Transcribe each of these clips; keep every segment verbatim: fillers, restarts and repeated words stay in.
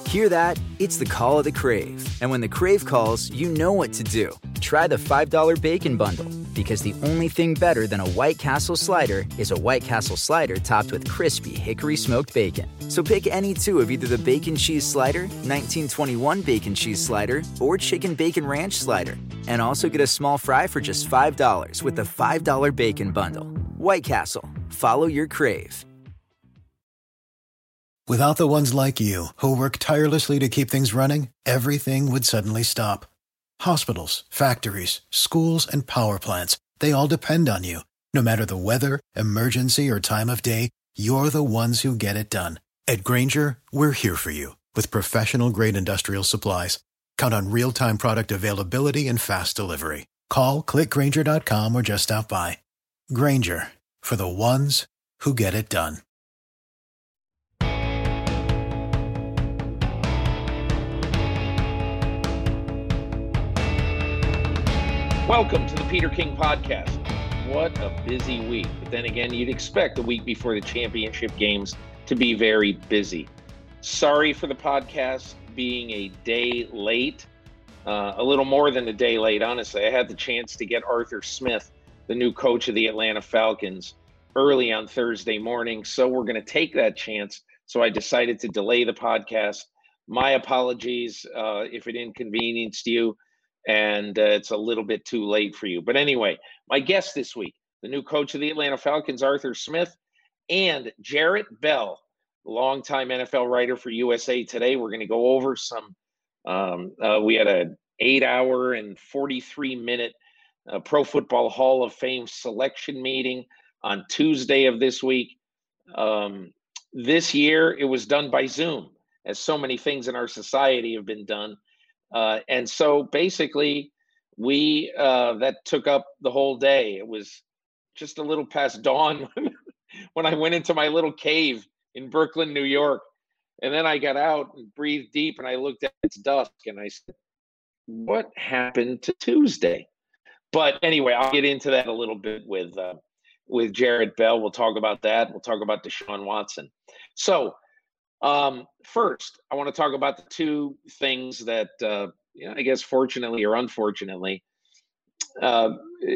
Hear that? It's the call of the Crave. And when the Crave calls, you know what to do. Try the five dollar Bacon Bundle, because the only thing better than a White Castle slider is a White Castle slider topped with crispy hickory smoked bacon. So pick any two of either the Bacon Cheese Slider, nineteen twenty-one Bacon Cheese Slider, or Chicken Bacon Ranch Slider. And also get a small fry for just five dollars with the five dollar Bacon Bundle. White Castle. Follow your Crave. Without the ones like you, who work tirelessly to keep things running, everything would suddenly stop. Hospitals, factories, schools, and power plants, they all depend on you. No matter the weather, emergency, or time of day, you're the ones who get it done. At Grainger, we're here for you with professional-grade industrial supplies. Count on real-time product availability and fast delivery. Call, click Grainger dot com, or just stop by. Grainger, for the ones who get it done. Welcome to the Peter King Podcast. What a busy week. But then again, you'd expect the week before the championship games to be very busy. Sorry for the podcast being a day late, uh, a little more than a day late, honestly. I had the chance to get Arthur Smith, the new coach of the Atlanta Falcons, early on Thursday morning. So we're going to take that chance. So I decided to delay the podcast. My apologies uh, if it inconvenienced you. And uh, it's a little bit too late for you. But anyway, my guest this week, the new coach of the Atlanta Falcons, Arthur Smith, and Jarrett Bell, longtime N F L writer for U S A Today. We're going to go over some, um, uh, we had an eight hour and forty-three minute uh, Pro Football Hall of Fame selection meeting on Tuesday of this week. Um, this year, it was done by Zoom, as so many things in our society have been done. Uh, and so basically, we uh, that took up the whole day. It was just a little past dawn when I went into my little cave in Brooklyn, New York. And then I got out and breathed deep, and I looked at it's dusk, and I said, what happened to Tuesday? But anyway, I'll get into that a little bit with uh, with Jarrett Bell. We'll talk about that. We'll talk about Deshaun Watson. So Um, first, I want to talk about the two things that, uh, you know, I guess fortunately or unfortunately, uh,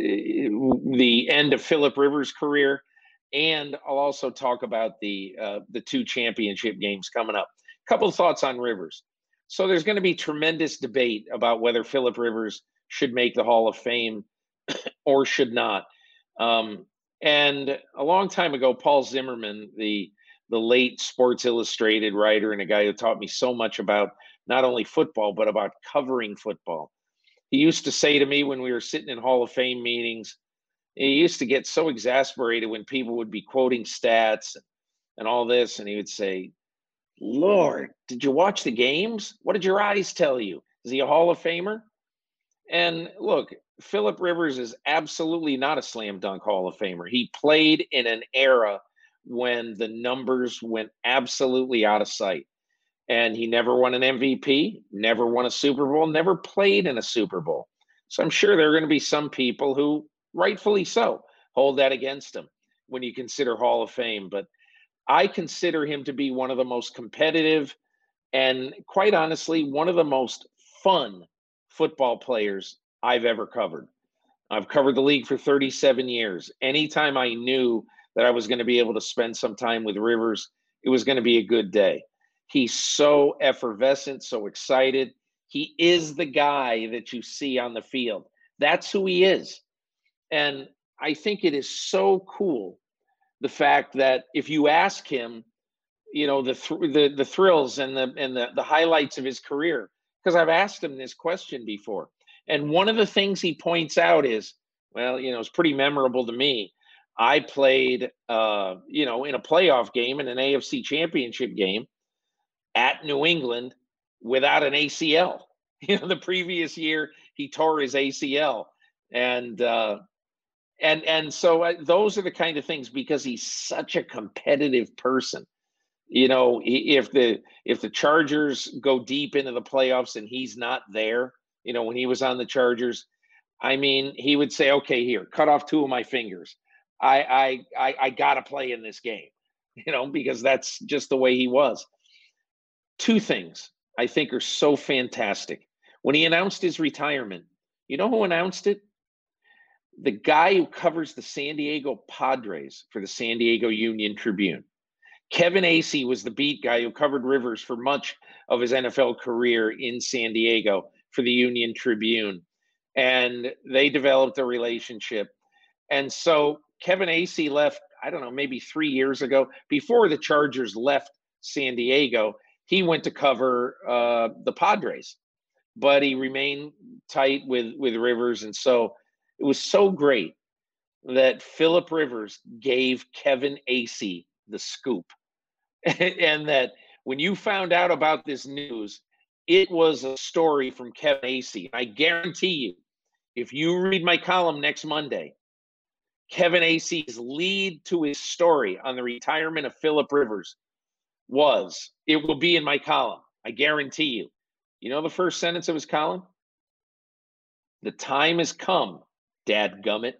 the end of Philip Rivers' career, and I'll also talk about the uh, the two championship games coming up. A couple of thoughts on Rivers. So there's going to be tremendous debate about whether Philip Rivers should make the Hall of Fame or should not. Um, and a long time ago, Paul Zimmerman, the the late Sports Illustrated writer and a guy who taught me so much about not only football, but about covering football. He used to say to me when we were sitting in Hall of Fame meetings, he used to get so exasperated when people would be quoting stats and all this. And he would say, Lord, did you watch the games? What did your eyes tell you? Is he a Hall of Famer? And look, Philip Rivers is absolutely not a slam dunk Hall of Famer. He played in an era when the numbers went absolutely out of sight. And he never won an M V P, never won a Super Bowl, never played in a Super Bowl. So I'm sure there are going to be some people who, rightfully so, hold that against him when you consider Hall of Fame. But I consider him to be one of the most competitive and, quite honestly, one of the most fun football players I've ever covered. I've covered the league for thirty-seven years. Anytime I knew that I was going to be able to spend some time with Rivers, it was going to be a good day. He's so effervescent, so excited. He is the guy that you see on the field. That's who he is. And I think it is so cool, the fact that if you ask him, you know, the th- the, the thrills and the and the, the highlights of his career, because I've asked him this question before. And one of the things he points out is, well, you know, it's pretty memorable to me. I played, uh, you know, in a playoff game, in an A F C championship game at New England without an A C L. You know, the previous year he tore his A C L. And, uh, and, and so uh, those are the kind of things, because he's such a competitive person. You know, if the, if the Chargers go deep into the playoffs and he's not there, you know, when he was on the Chargers, I mean, he would say, okay, here, cut off two of my fingers. I I I, I got to play in this game, you know, because that's just the way he was. Two things. I think are so fantastic. When he announced his retirement, you know who announced it? The guy who covers the San Diego Padres for the San Diego Union Tribune. Kevin Acee was the beat guy who covered Rivers for much of his N F L career in San Diego for the Union Tribune. And they developed a relationship. And so Kevin Acee left, I don't know, maybe three years ago, before the Chargers left San Diego. He went to cover uh, the Padres, but he remained tight with, with Rivers. And so it was so great that Philip Rivers gave Kevin Acee the scoop. And that when you found out about this news, it was a story from Kevin Acee. I guarantee you, if you read my column next Monday, Kevin Acee's lead to his story on the retirement of Philip Rivers was, it will be in my column. I guarantee you. You know the first sentence of his column? The time has come, dadgummit.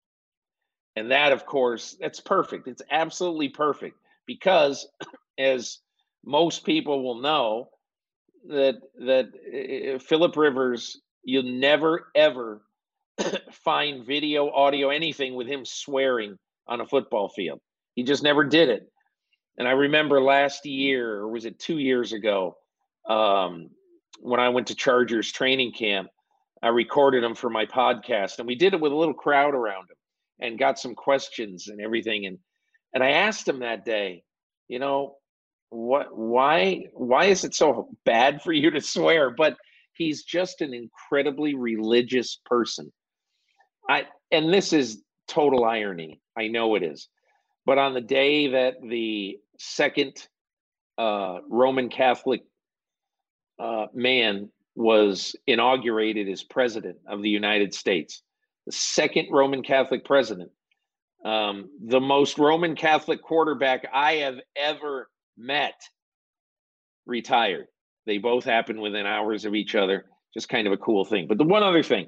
And that, of course, that's perfect. It's absolutely perfect because, as most people will know, that that uh, Philip Rivers, you'll never, ever find video, audio, anything with him swearing on a football field. He just never did it. And I remember last year, or was it two years ago, um, when I went to Chargers training camp, I recorded him for my podcast, and we did it with a little crowd around him and got some questions and everything. And and I asked him that day, you know, what, why, why is it so bad for you to swear? But he's just an incredibly religious person. I, and this is total irony. I know it is. But on the day that the second uh, Roman Catholic uh, man was inaugurated as president of the United States, the second Roman Catholic president, um, the most Roman Catholic quarterback I have ever met, retired. They both happened within hours of each other. Just kind of a cool thing. But the one other thing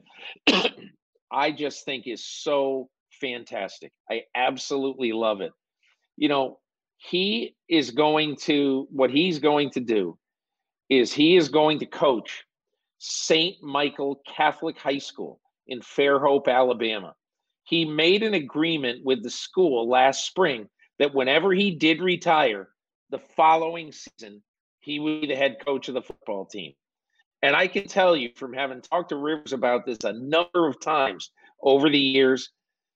I just think is so fantastic. I absolutely love it. You know, he is going to, what he's going to do is he is going to coach Saint Michael Catholic High School in Fairhope, Alabama. He made an agreement with the school last spring that whenever he did retire, the following season, he would be the head coach of the football team. And I can tell you from having talked to Rivers about this a number of times over the years,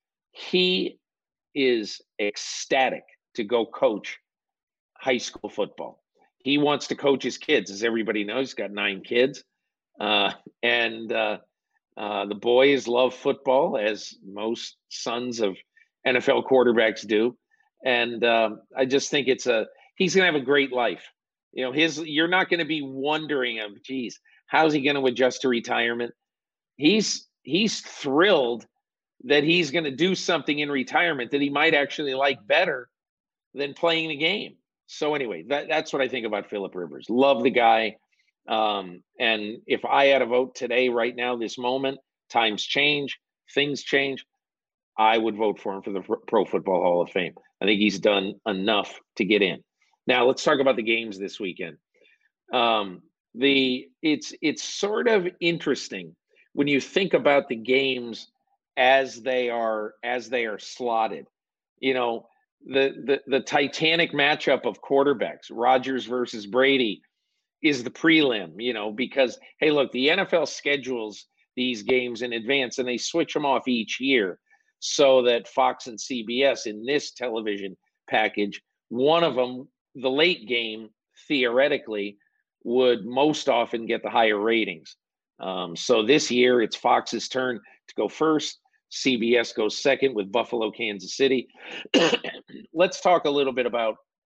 he is ecstatic to go coach high school football. He wants to coach his kids. As everybody knows, he's got nine kids. Uh, and uh, uh, the boys love football, as most sons of N F L quarterbacks do. And um, I just think it's a, he's going to have a great life. You know, his, you're not going to be wondering, of, geez, how's he going to adjust to retirement? He's, he's thrilled that he's going to do something in retirement that he might actually like better than playing the game. So anyway, that, that's what I think about Philip Rivers. Love the guy. Um, and if I had a vote today, right now, this moment, times change, things change, I would vote for him for the Pro Football Hall of Fame. I think he's done enough to get in. Now let's talk about the games this weekend. Um, the it's it's sort of interesting when you think about the games as they are as they are slotted. You know, the the the titanic matchup of quarterbacks, Rodgers versus Brady, is the prelim, you know, because, hey, look, the N F L schedules these games in advance and they switch them off each year so that Fox and C B S in this television package, one of them, the late game, theoretically, would most often get the higher ratings. Um, so this year, it's Fox's turn to go first. C B S goes second with Buffalo, Kansas City. Let's talk a little bit about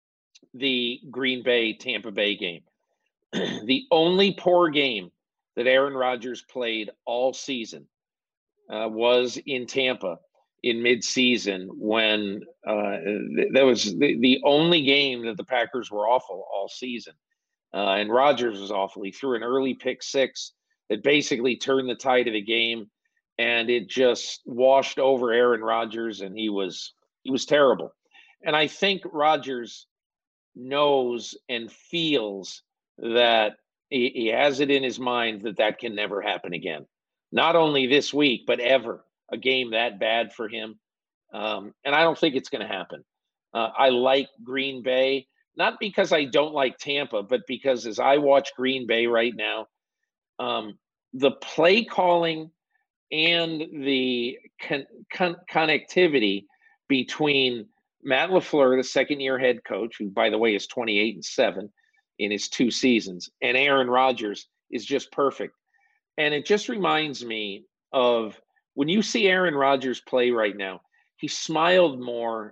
the Green Bay, Tampa Bay game. The only poor game that Aaron Rodgers played all season uh, was in Tampa in midseason when uh, th- that was the, the only game that the Packers were awful all season. Uh, and Rodgers was awful. He threw an early pick six that basically turned the tide of the game, and it just washed over Aaron Rodgers, and he was he was terrible. And I think Rodgers knows and feels that He, he has it in his mind that that can never happen again. Not only this week, but ever. A game that bad for him. Um, and I don't think it's going to happen. Uh, I like Green Bay, not because I don't like Tampa, but because as I watch Green Bay right now, um, the play calling and the con- con- connectivity between Matt LaFleur, the second-year head coach, who, by the way, is twenty-eight and seven in his two seasons, and Aaron Rodgers is just perfect. And it just reminds me of when you see Aaron Rodgers play right now, he smiled more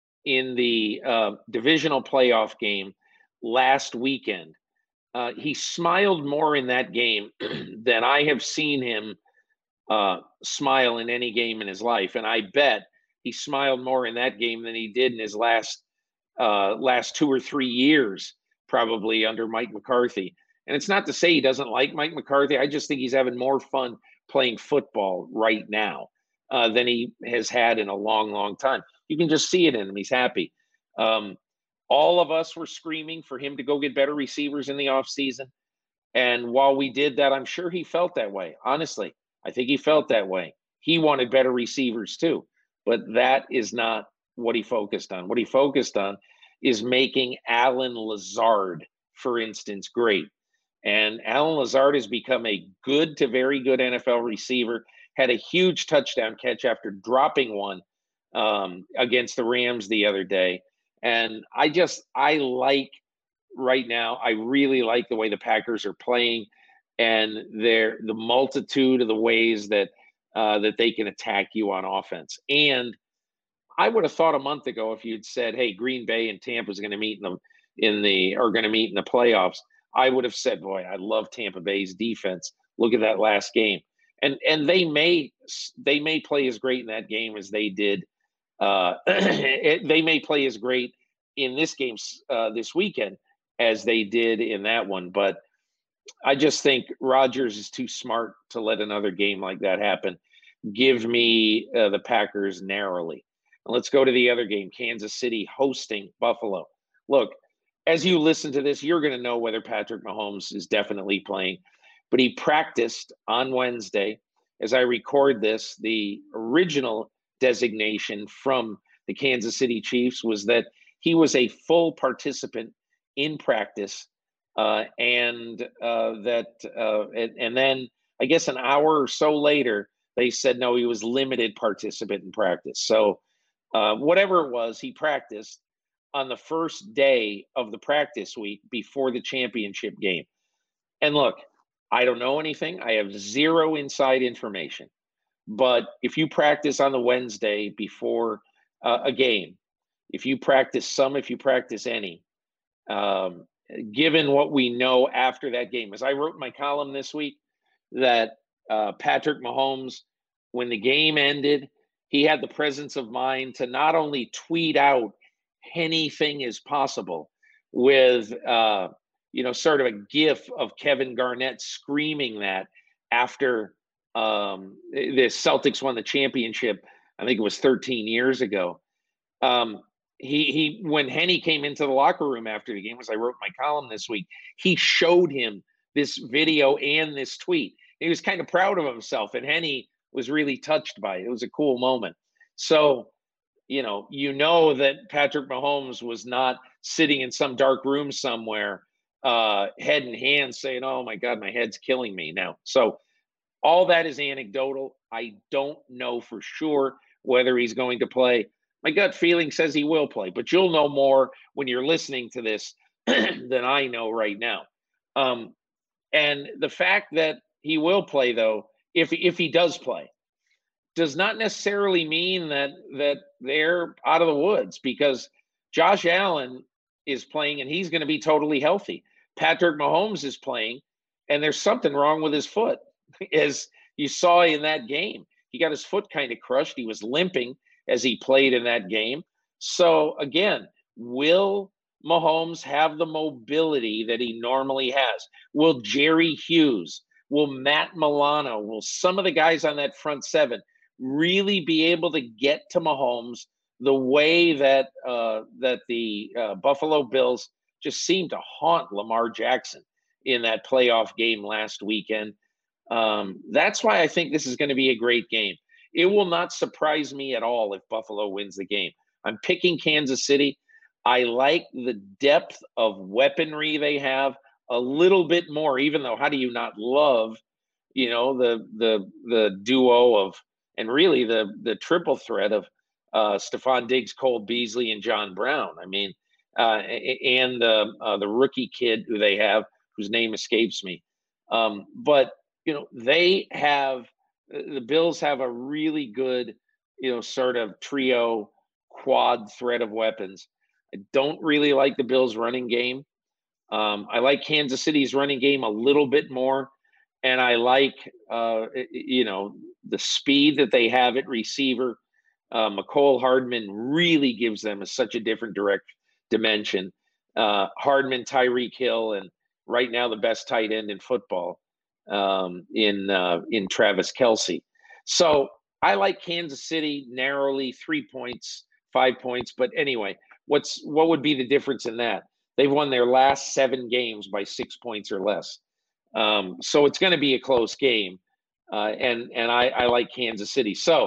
in the uh, divisional playoff game last weekend. Uh, he smiled more in that game than I have seen him uh, smile in any game in his life. And I bet he smiled more in that game than he did in his last uh, last two or three years, probably under Mike McCarthy. And it's not to say he doesn't like Mike McCarthy. I just think he's having more fun playing football right now uh, than he has had in a long, long time. You can just see it in him. He's happy. Um, all of us were screaming for him to go get better receivers in the offseason. And while we did that, I'm sure he felt that way. Honestly, I think he felt that way. He wanted better receivers too. But that is not what he focused on. What he focused on is making Allen Lazard, for instance, great. And Allen Lazard has become a good to very good N F L receiver, had a huge touchdown catch after dropping one um, against the Rams the other day. And I just, I like right now, I really like the way the Packers are playing and their the multitude of the ways that uh, that they can attack you on offense. And I would have thought a month ago if you'd said, "Hey, Green Bay and Tampa is going to meet in the in the are going to meet in the playoffs," I would have said, "Boy, I love Tampa Bay's defense. Look at that last game." And and they may they may play as great in that game as they did. Uh, it, they may play as great in this game uh, this weekend as they did in that one. But I just think Rodgers is too smart to let another game like that happen. Give me uh, the Packers narrowly. And let's go to the other game, Kansas City hosting Buffalo. Look, as you listen to this, you're going to know whether Patrick Mahomes is definitely playing. But he practiced on Wednesday. As I record this, the original designation from the Kansas City Chiefs was that he was a full participant in practice. Uh, and uh, that, uh, and, and then I guess an hour or so later, they said, no, he was limited participant in practice. So uh, whatever it was, he practiced on the first day of the practice week before the championship game. And look, I don't know anything. I have zero inside information. But if you practice on the Wednesday before uh, a game, if you practice some, if you practice any, um, given what we know after that game, as I wrote in my column this week, that uh, Patrick Mahomes, when the game ended, he had the presence of mind to not only tweet out anything is possible with, uh, you know, sort of a gif of Kevin Garnett screaming that after um, the Celtics won the championship, I think it was thirteen years ago. Um, he, he, when Henny came into the locker room after the game, as I wrote my column this week, he showed him this video and this tweet. He was kind of proud of himself, and Henny was really touched by it. It was a cool moment. So, you know, you know that Patrick Mahomes was not sitting in some dark room somewhere, uh, head in hand saying, oh my God, my head's killing me now. So all that is anecdotal. I don't know for sure whether he's going to play. My gut feeling says he will play, but you'll know more when you're listening to this than I know right now. Um, and the fact that he will play, though, if if he does play, does not necessarily mean that that they're out of the woods, because Josh Allen is playing and he's going to be totally healthy. Patrick Mahomes is playing and there's something wrong with his foot, as you saw in that game. He got his foot kind of crushed. He was limping as he played in that game. So again, will Mahomes have the mobility that he normally has? Will Jerry Hughes, will Matt Milano, will some of the guys on that front seven really be able to get to Mahomes the way that uh, that the uh, Buffalo Bills just seem to haunt Lamar Jackson? in that playoff game last weekend. Um, that's why I think this is going to be a great game. It will not surprise me at all if Buffalo wins the game. I'm picking Kansas City. I like the depth of weaponry they have a little bit more, even though how do you not love, you know, the the the duo of, and really the the triple threat of uh, Stephon Diggs, Cole Beasley, and John Brown. I mean, uh, and the uh, the rookie kid who they have, whose name escapes me. Um, but you know, they have the Bills have a really good, you know, sort of trio quad threat of weapons. I don't really like the Bills' running game. Um, I like Kansas City's running game a little bit more, and I like, uh, you know, the speed that they have at receiver. Uh, Mecole Hardman really gives them a, such a different direct dimension. Uh, Hardman, Tyreek Hill, and right now the best tight end in football um, in uh, in Travis Kelce. So I like Kansas City narrowly, three points, five points. But anyway, what's what would be the difference in that? They've won their last seven games by six points or less. Um, so it's going to be a close game. Uh, and and I, I like Kansas City. So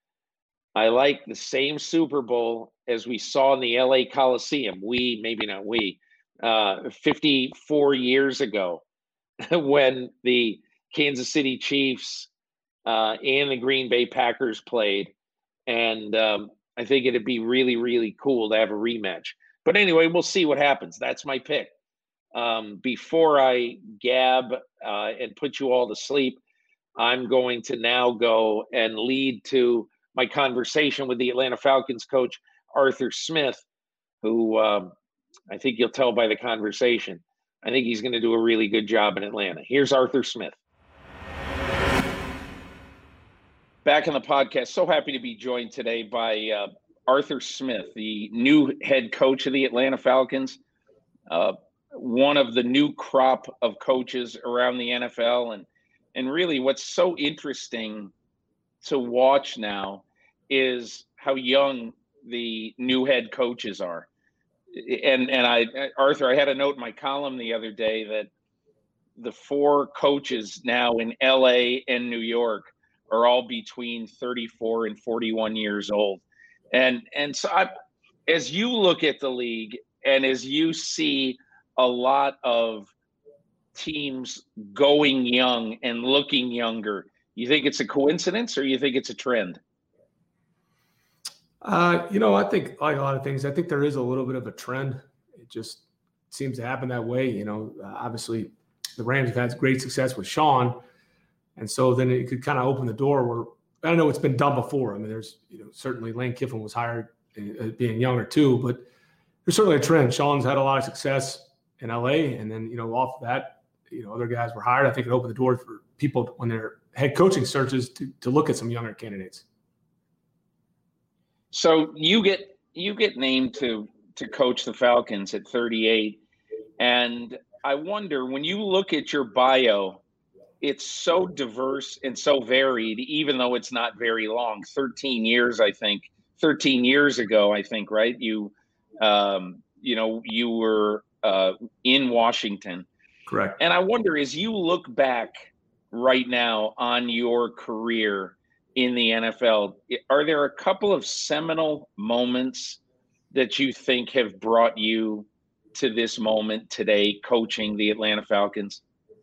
I like the same Super Bowl as we saw in the L A Coliseum. We, maybe not we, uh, fifty-four years ago when the Kansas City Chiefs uh, and the Green Bay Packers played. And um, I think it'd be really, really cool to have a rematch. But anyway, we'll see what happens. That's my pick. Um, before I gab uh, and put you all to sleep, I'm going to now go and lead to my conversation with the Atlanta Falcons coach, Arthur Smith, who um, I think you'll tell by the conversation. I think he's going to do a really good job in Atlanta. Here's Arthur Smith. Back on the podcast. So happy to be joined today by uh, Arthur Smith, the new head coach of the Atlanta Falcons, uh, one of the new crop of coaches around the N F L. And, and really what's so interesting to watch now is how young the new head coaches are. And and I, Arthur, I had a note in my column the other day that the four coaches now in L A and New York are all between thirty-four and forty-one years old. And and so I, as you look at the league and as you see a lot of teams going young and looking younger, you think it's a coincidence or you think it's a trend? Uh, you know, I think like a lot of things, I think there is a little bit of a trend. It just seems to happen that way. You know, uh, obviously the Rams have had great success with Sean. And so then it could kind of open the door where, I know it's been done before. I mean, there's, you know, certainly Lane Kiffin was hired uh, being younger too, but there's certainly a trend. Sean's had a lot of success in L A. And then, you know, off of that, you know, other guys were hired. I think it opened the door for people when they're head coaching searches to, to look at some younger candidates. So you get you get named to to coach the Falcons at thirty-eight, and I wonder, when you look at your bio, it's so diverse and so varied, even though it's not very long. thirteen years, I think. thirteen years ago, I think, right? You, um, you know, you were uh, in Washington. Correct. And I wonder, as you look back right now on your career in the N F L, are there a couple of seminal moments that you think have brought you to this moment today, coaching the Atlanta Falcons?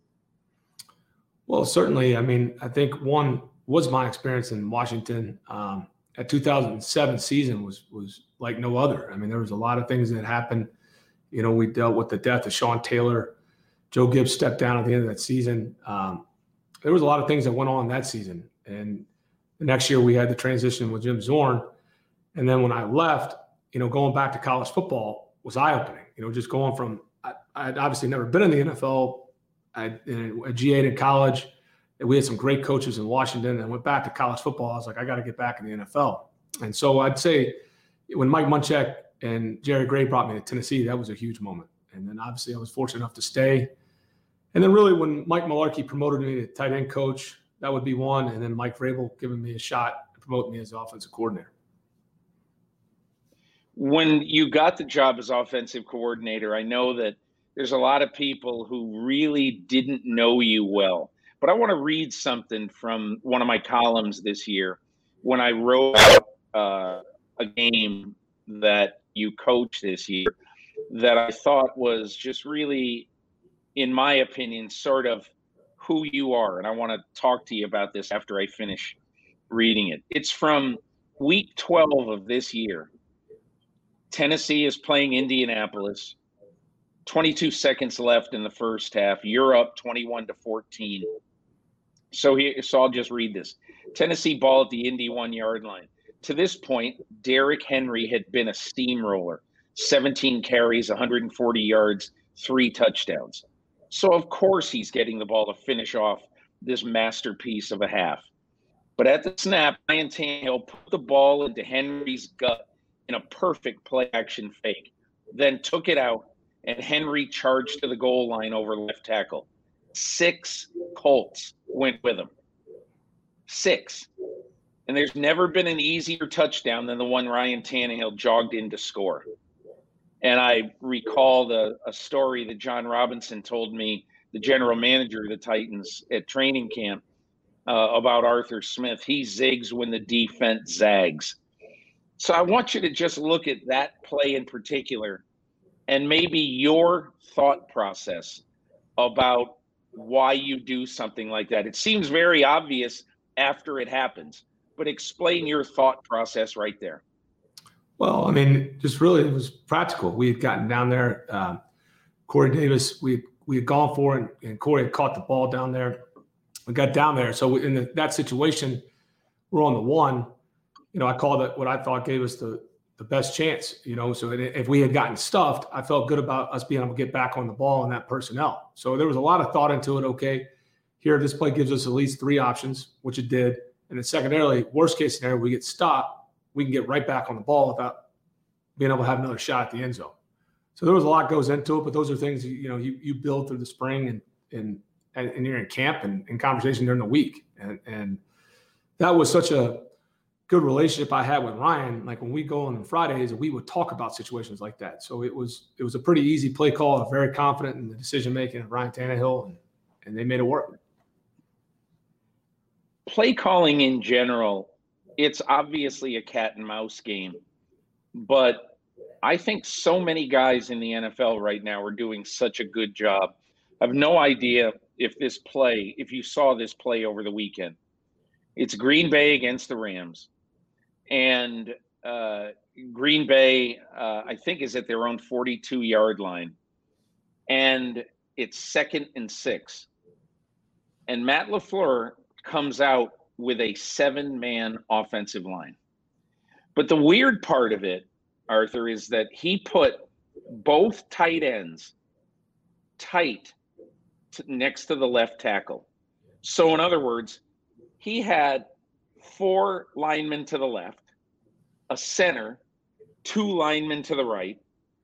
Well, certainly. I mean, I think one was my experience in Washington. Um, that two thousand seven season was was like no other. I mean, there was a lot of things that happened. You know, we dealt with the death of Sean Taylor. Joe Gibbs stepped down at the end of that season. Um, there was a lot of things that went on that season. And the next year we had the transition with Jim Zorn. And then when I left, you know, going back to college football was eye-opening. You know, just going from I, I'd obviously never been in the N F L. I, I G A'd in college. We had some great coaches in Washington, and went back to college football. I was like, I got to get back in the N F L. And so I'd say when Mike Munchak and Jerry Gray brought me to Tennessee, that was a huge moment. And then obviously I was fortunate enough to stay. And then really when Mike Mularkey promoted me to tight end coach, that would be one. And then Mike Vrabel giving me a shot to promote me as offensive coordinator. When you got the job as offensive coordinator, I know that there's a lot of people who really didn't know you well. But I want to read something from one of my columns this year when I wrote out uh, a game that you coached this year that I thought was just really, in my opinion, sort of who you are. And I want to talk to you about this after I finish reading it. It's from week twelve of this year. Tennessee is playing Indianapolis. twenty-two seconds left in the first half. You're up twenty-one to fourteen. So here, so I'll just read this. Tennessee ball at the Indy one-yard line. To this point, Derrick Henry had been a steamroller. seventeen carries, one hundred forty yards, three touchdowns. So of course he's getting the ball to finish off this masterpiece of a half. But at the snap, Ryan Tannehill put the ball into Henry's gut in a perfect play-action fake, then took it out, and Henry charged to the goal line over left tackle. Six Colts went with him. Six. And there's never been an easier touchdown than the one Ryan Tannehill jogged in to score. And I recall the, a story that John Robinson told me, the general manager of the Titans at training camp, uh, about Arthur Smith. He zigs when the defense zags. So I want you to just look at that play in particular and maybe your thought process about why you do something like that. It seems very obvious after it happens, but explain your thought process right there. Well, I mean, just really, it was practical. We had gotten down there. Um, Corey Davis, we we had gone for it, and, and Corey had caught the ball down there. We got down there. So in the, that situation, we're on the one. You know, I called it what I thought gave us the, the best chance, you know. So if we had gotten stuffed, I felt good about us being able to get back on the ball and that personnel. So there was a lot of thought into it. Okay, here, this play gives us at least three options, which it did. And then secondarily, worst case scenario, we get stopped. We can get right back on the ball without being able to have another shot at the end zone. So there was a lot goes into it, but those are things, you know, you you build through the spring and and and you're in camp and in conversation during the week. And and that was such a good relationship I had with Ryan. Like when we go on Fridays, we would talk about situations like that. So it was it was a pretty easy play call. I'm very confident in the decision making of Ryan Tannehill, and, and they made it work. Play calling in general, it's obviously a cat and mouse game, but I think so many guys in the N F L right now are doing such a good job. I have no idea if this play, if you saw this play over the weekend. It's Green Bay against the Rams, and uh, Green Bay, uh, I think, is at their own forty-two-yard line, and it's second and six, and Matt LaFleur comes out with a seven-man offensive line. But the weird part of it, Arthur, is that he put both tight ends tight to, next to the left tackle. So in other words, he had four linemen to the left, a center, two linemen to the right,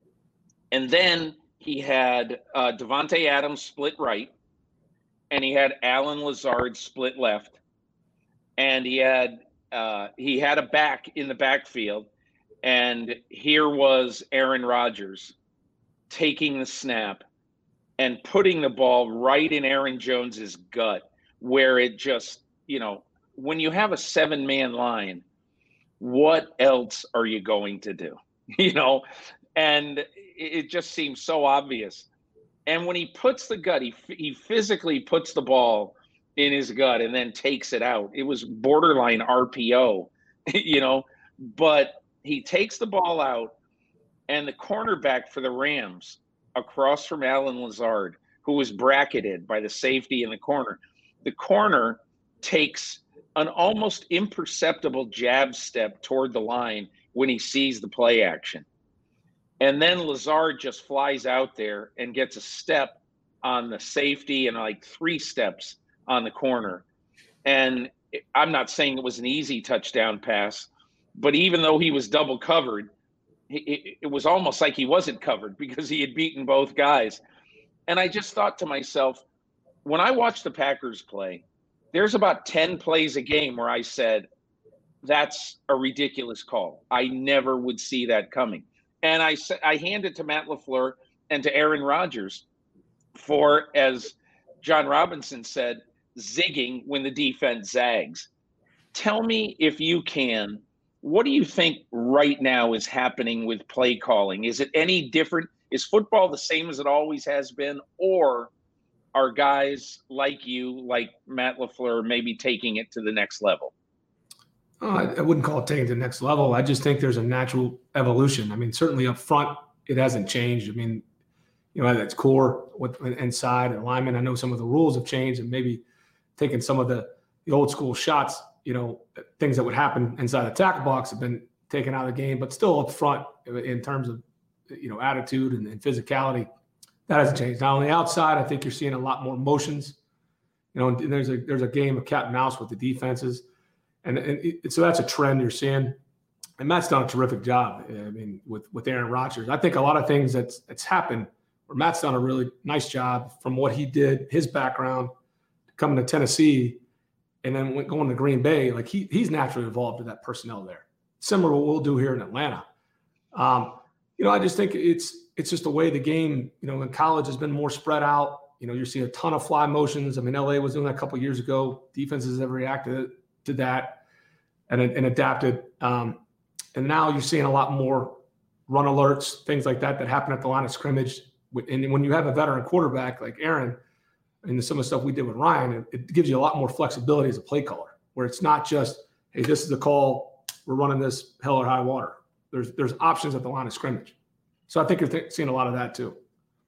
and then he had uh, Devontae Adams split right, and he had Allen Lazard split left, and he had uh, he had a back in the backfield, and here was Aaron Rodgers taking the snap and putting the ball right in Aaron Jones's gut, where it just, you know, when you have a seven-man line, what else are you going to do? You know, and it just seems so obvious. And when he puts the gut, he he physically puts the ball in his gut and then takes it out. It was borderline R P O, you know, but he takes the ball out, and the cornerback for the Rams across from Allen Lazard, who was bracketed by the safety in the corner, the corner takes an almost imperceptible jab step toward the line when he sees the play action. And then Lazard just flies out there and gets a step on the safety and like three steps on the corner. And I'm not saying it was an easy touchdown pass, but even though he was double covered, it, it was almost like he wasn't covered because he had beaten both guys. And I just thought to myself, when I watched the Packers play, there's about ten plays a game where I said, that's a ridiculous call. I never would see that coming. And I I handed to Matt LaFleur, and to Aaron Rodgers for, as John Robinson said, zigging when the defense zags. Tell me, if you can, what do you think right now is happening with play calling? Is it any different? Is football the same as it always has been? Or are guys like you, like Matt LaFleur, maybe taking it to the next level? Oh, I, I wouldn't call it taking it to the next level. I just think there's a natural evolution. I mean, certainly up front, it hasn't changed. I mean, you know, that's core with inside and alignment. I know some of the rules have changed and maybe taking some of the, the old school shots, you know, things that would happen inside the tackle box have been taken out of the game, but still up front in terms of, you know, attitude and, and physicality, that hasn't changed. Now on the outside, I think you're seeing a lot more motions. You know, and there's a there's a game of cat and mouse with the defenses, and, and it, so that's a trend you're seeing. And Matt's done a terrific job. I mean, with with Aaron Rodgers, I think a lot of things that's that's happened where Matt's done a really nice job from what he did, his background, coming to Tennessee, and then going to Green Bay. Like he he's naturally evolved to that personnel there, similar to what we'll do here in Atlanta. Um, you know, I just think it's it's just the way the game, you know, in college has been more spread out. You know, you're seeing a ton of fly motions. I mean, L A was doing that a couple of years ago. Defenses have reacted to that and, and adapted. Um, and now you're seeing a lot more run alerts, things like that, that happen at the line of scrimmage. And when you have a veteran quarterback like Aaron, and some of the stuff we did with Ryan, it, it gives you a lot more flexibility as a play caller, where it's not just, hey, this is the call, we're running this hell or high water. There's there's options at the line of scrimmage. So I think you're th- seeing a lot of that too.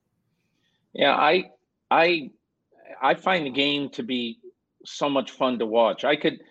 Yeah, I I I find the game to be so much fun to watch. I could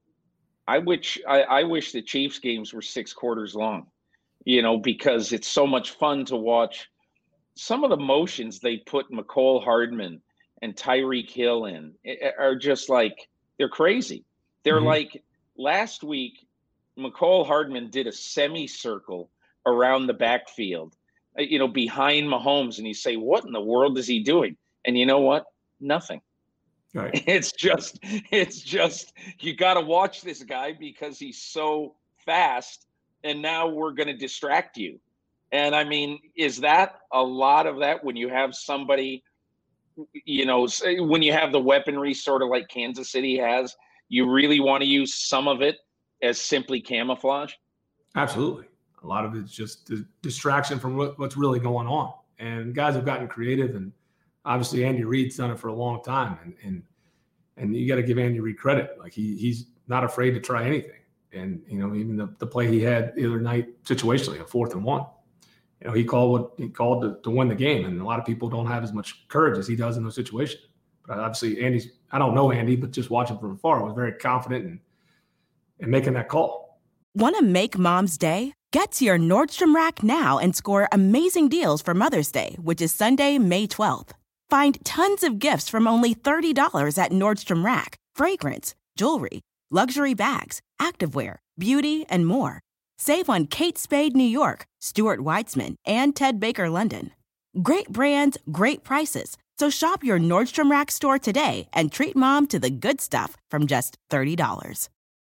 I wish I, I wish the Chiefs games were six quarters long, you know, because it's so much fun to watch. Some of the motions they put Mecole Hardman and Tyreek Hill in are just like, they're crazy. They're mm-hmm. like, last week, Mecole Hardman did a semicircle around the backfield, you know, behind Mahomes. And you say, what in the world is he doing? And you know what? Nothing. Right. It's just, it's just, you got to watch this guy because he's so fast. And now we're going to distract you. And I mean, is that a lot of that when you have somebody, you know, when you have the weaponry sort of like Kansas City has, you really want to use some of it as simply camouflage? Absolutely. A lot of it's just the distraction from what, what's really going on. And guys have gotten creative, and obviously Andy Reid's done it for a long time. And and and you got to give Andy Reid credit. Like he he's not afraid to try anything. And, you know, even the, the play he had the other night situationally, a fourth and one, you know, he called what he called to, to win the game. And a lot of people don't have as much courage as he does in those situations. But obviously Andy's, I don't know Andy, but just watching from afar, I was very confident in, in making that call. Want to make mom's day? Get to your Nordstrom Rack now and score amazing deals for Mother's Day, which is Sunday, May twelfth. Find tons of gifts from only thirty dollars at Nordstrom Rack. Fragrance, jewelry, luxury bags, activewear, beauty, and more. Save on Kate Spade New York, Stuart Weitzman, and Ted Baker London. Great brands, great prices. So shop your Nordstrom Rack store today and treat mom to the good stuff from just thirty dollars.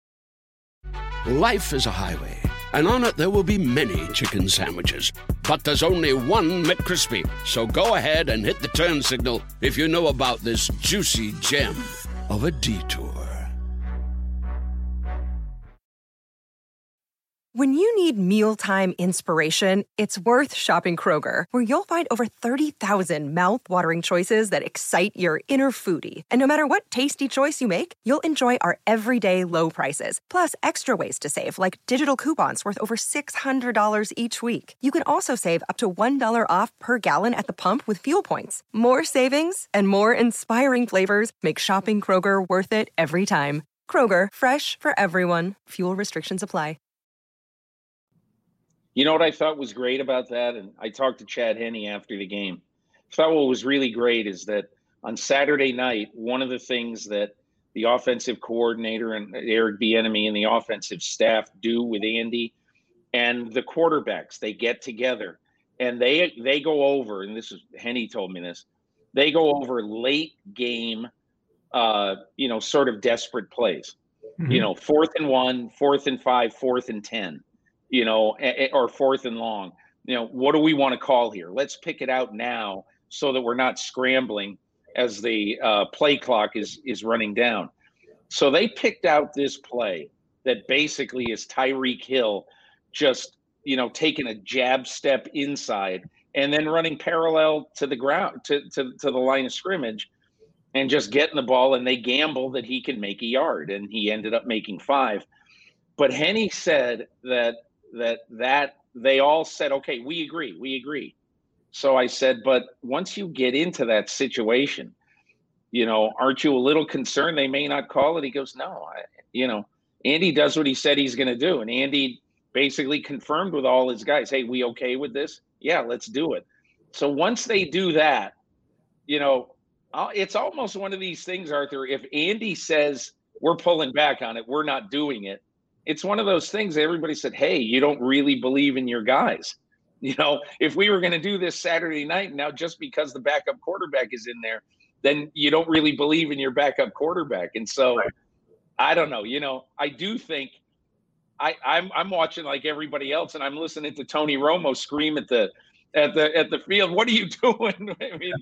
Life is a highway, and on it there will be many chicken sandwiches. But there's only one McCrispy. So go ahead and hit the turn signal if you know about this juicy gem of a detour. When you need mealtime inspiration, it's worth shopping Kroger, where you'll find over thirty thousand mouth-watering choices that excite your inner foodie. And no matter what tasty choice you make, you'll enjoy our everyday low prices, plus extra ways to save, like digital coupons worth over six hundred dollars each week. You can also save up to one dollar off per gallon at the pump with fuel points. More savings and more inspiring flavors make shopping Kroger worth it every time. Kroger, fresh for everyone. Fuel restrictions apply. You know what I thought was great about that? And I talked to Chad Henne after the game. I thought what was really great is that on Saturday night, one of the things that the offensive coordinator and Eric Bieniemy and the offensive staff do with Andy and the quarterbacks, they get together and they they go over, and this is Henne told me this, they go over late game, uh, you know, sort of desperate plays. Mm-hmm. You know, fourth and one, fourth and five, fourth and ten. You know, or fourth and long. you know, what do we want to call here? Let's pick it out now so that we're not scrambling as the uh, play clock is is running down. So they picked out this play that basically is Tyreek Hill just, you know, taking a jab step inside and then running parallel to the ground, to, to, to the line of scrimmage, and just getting the ball, and they gamble that he can make a yard, and he ended up making five. But Henne said that that that they all said, okay, we agree, we agree. So I said, but once you get into that situation, you know, aren't you a little concerned they may not call it? He goes, no, I, you know, Andy does what he said he's going to do. And Andy basically confirmed with all his guys, hey, we okay with this? Yeah, let's do it. So once they do that, you know, I'll, it's almost one of these things, Arthur, if Andy says we're pulling back on it, we're not doing it, it's one of those things everybody said, hey, you don't really believe in your guys. You know, if we were going to do this Saturday night, now just because the backup quarterback is in there, then you don't really believe in your backup quarterback. And so right. I don't know, you know, I do think I, I'm I'm watching like everybody else, and I'm listening to Tony Romo scream at the at the at the field. What are you doing? I mean,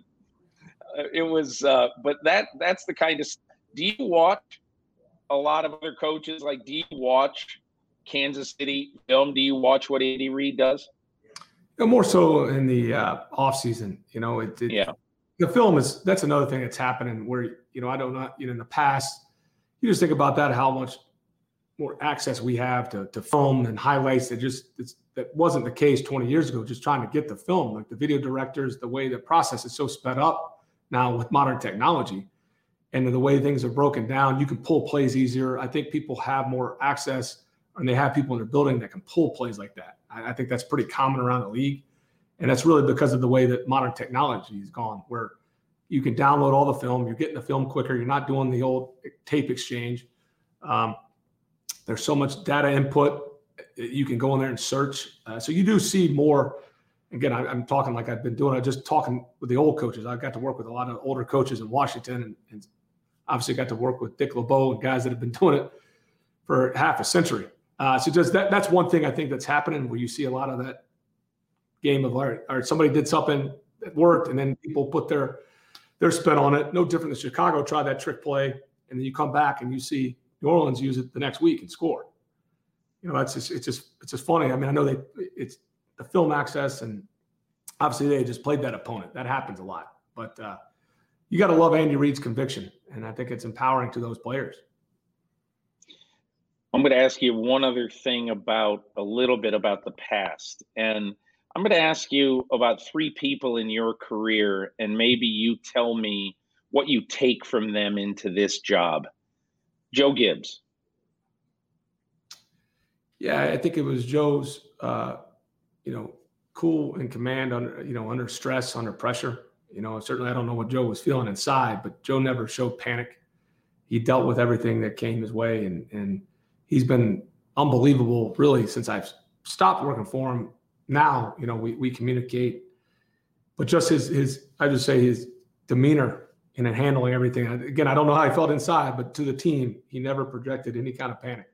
it was, uh, but that that's the kind of. Do you watch a lot of other coaches? Like, do you watch Kansas City film? Do you watch what Andy Reid does? No, more so in the uh, off season. You know, it, it yeah. The film is that's another thing that's happening where you know I don't know you know in the past you just think about that how much more access we have to to film and highlights that just it's, that wasn't the case twenty years ago. Just trying to get the film, like the video directors, the way the process is so sped up now with modern technology, and the way things are broken down, you can pull plays easier. I think people have more access, and they have people in their building that can pull plays like that. I, I think that's pretty common around the league. And that's really because of the way that modern technology has gone, where you can download all the film, you're getting the film quicker, you're not doing the old tape exchange. Um, there's so much data input, you can go in there and search. Uh, so you do see more. Again, I, I'm talking like I've been doing, I'm just talking with the old coaches. I got to work with a lot of older coaches in Washington, and, and obviously got to work with Dick LeBeau and guys that have been doing it for half a century. Uh, so just that, that's one thing I think that's happening, where you see a lot of that game of, all right, all right, somebody did something that worked, and then people put their their spin on it. No different than Chicago tried that trick play, and then you come back and you see New Orleans use it the next week and score. You know, that's just it's just it's just funny. I mean, I know they it's the film access, and obviously they just played that opponent. That happens a lot, but uh, you got to love Andy Reid's conviction, and I think it's empowering to those players. I'm going to ask you one other thing about a little bit about the past, and I'm going to ask you about three people in your career, and maybe you tell me what you take from them into this job. Joe Gibbs. Yeah, I think it was Joe's, uh, you know, cool and command under, you know, under stress, under pressure. You know, certainly I don't know what Joe was feeling inside, but Joe never showed panic. He dealt with everything that came his way, and and he's been unbelievable, really, since I've stopped working for him. Now, you know, we, we communicate, but just his, his, I just say his demeanor in handling everything. Again, I don't know how he felt inside, but to the team, he never projected any kind of panic.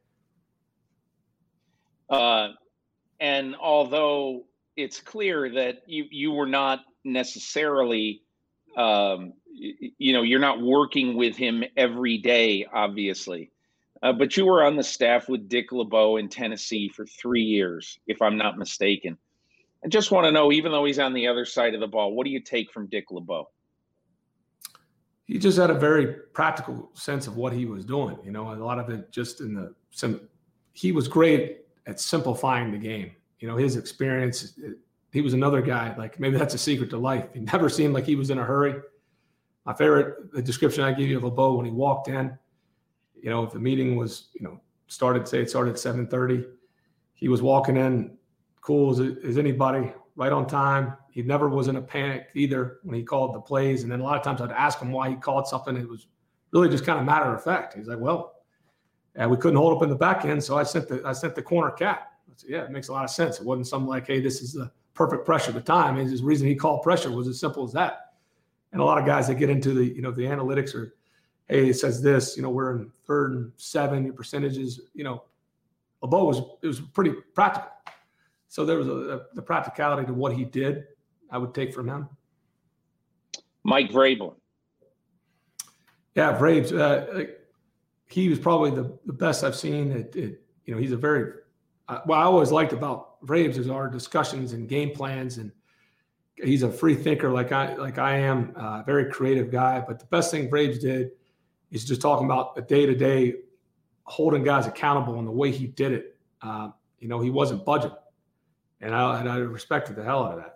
Uh, and although it's clear that you, you were not necessarily, um, you, you know, you're not working with him every day, obviously, uh, but you were on the staff with Dick LeBeau in Tennessee for three years, if I'm not mistaken. I just want to know, even though he's on the other side of the ball, what do you take from Dick LeBeau? He just had a very practical sense of what he was doing. You know, a lot of it just in the sim- he was great at simplifying the game. You know, his experience, he was another guy, like maybe that's a secret to life. He never seemed like he was in a hurry. My favorite, the description I gave you of LeBeau when he walked in, you know, if the meeting was, you know, started, say it started at seven thirty, he was walking in cool as, as anybody, right on time. He never was in a panic either when he called the plays. And then a lot of times I'd ask him why he called something. It was really just kind of matter of fact. He's like, well, and we couldn't hold up in the back end, so I sent the I sent the corner cat. I said, yeah, it makes a lot of sense. It wasn't something like, hey, this is the perfect pressure at the time. And the reason he called pressure was as simple as that. And a lot of guys that get into the, you know, the analytics or, hey, it says this, you know, we're in third and seven, your percentages, you know, LeBeau was, it was pretty practical. So there was a, a, the practicality to what he did, I would take from him. Mike Vrabel. Yeah, Vrabes. Uh, he was probably the, the best I've seen. It, it, you know, he's a very uh, what I always liked about Vrabes is our discussions and game plans, and he's a free thinker like I like I am, a uh, very creative guy. But the best thing Vrabes did is just talking about the day to day, holding guys accountable, and the way he did it. Uh, you know, he wasn't budging, and I and I respected the hell out of that.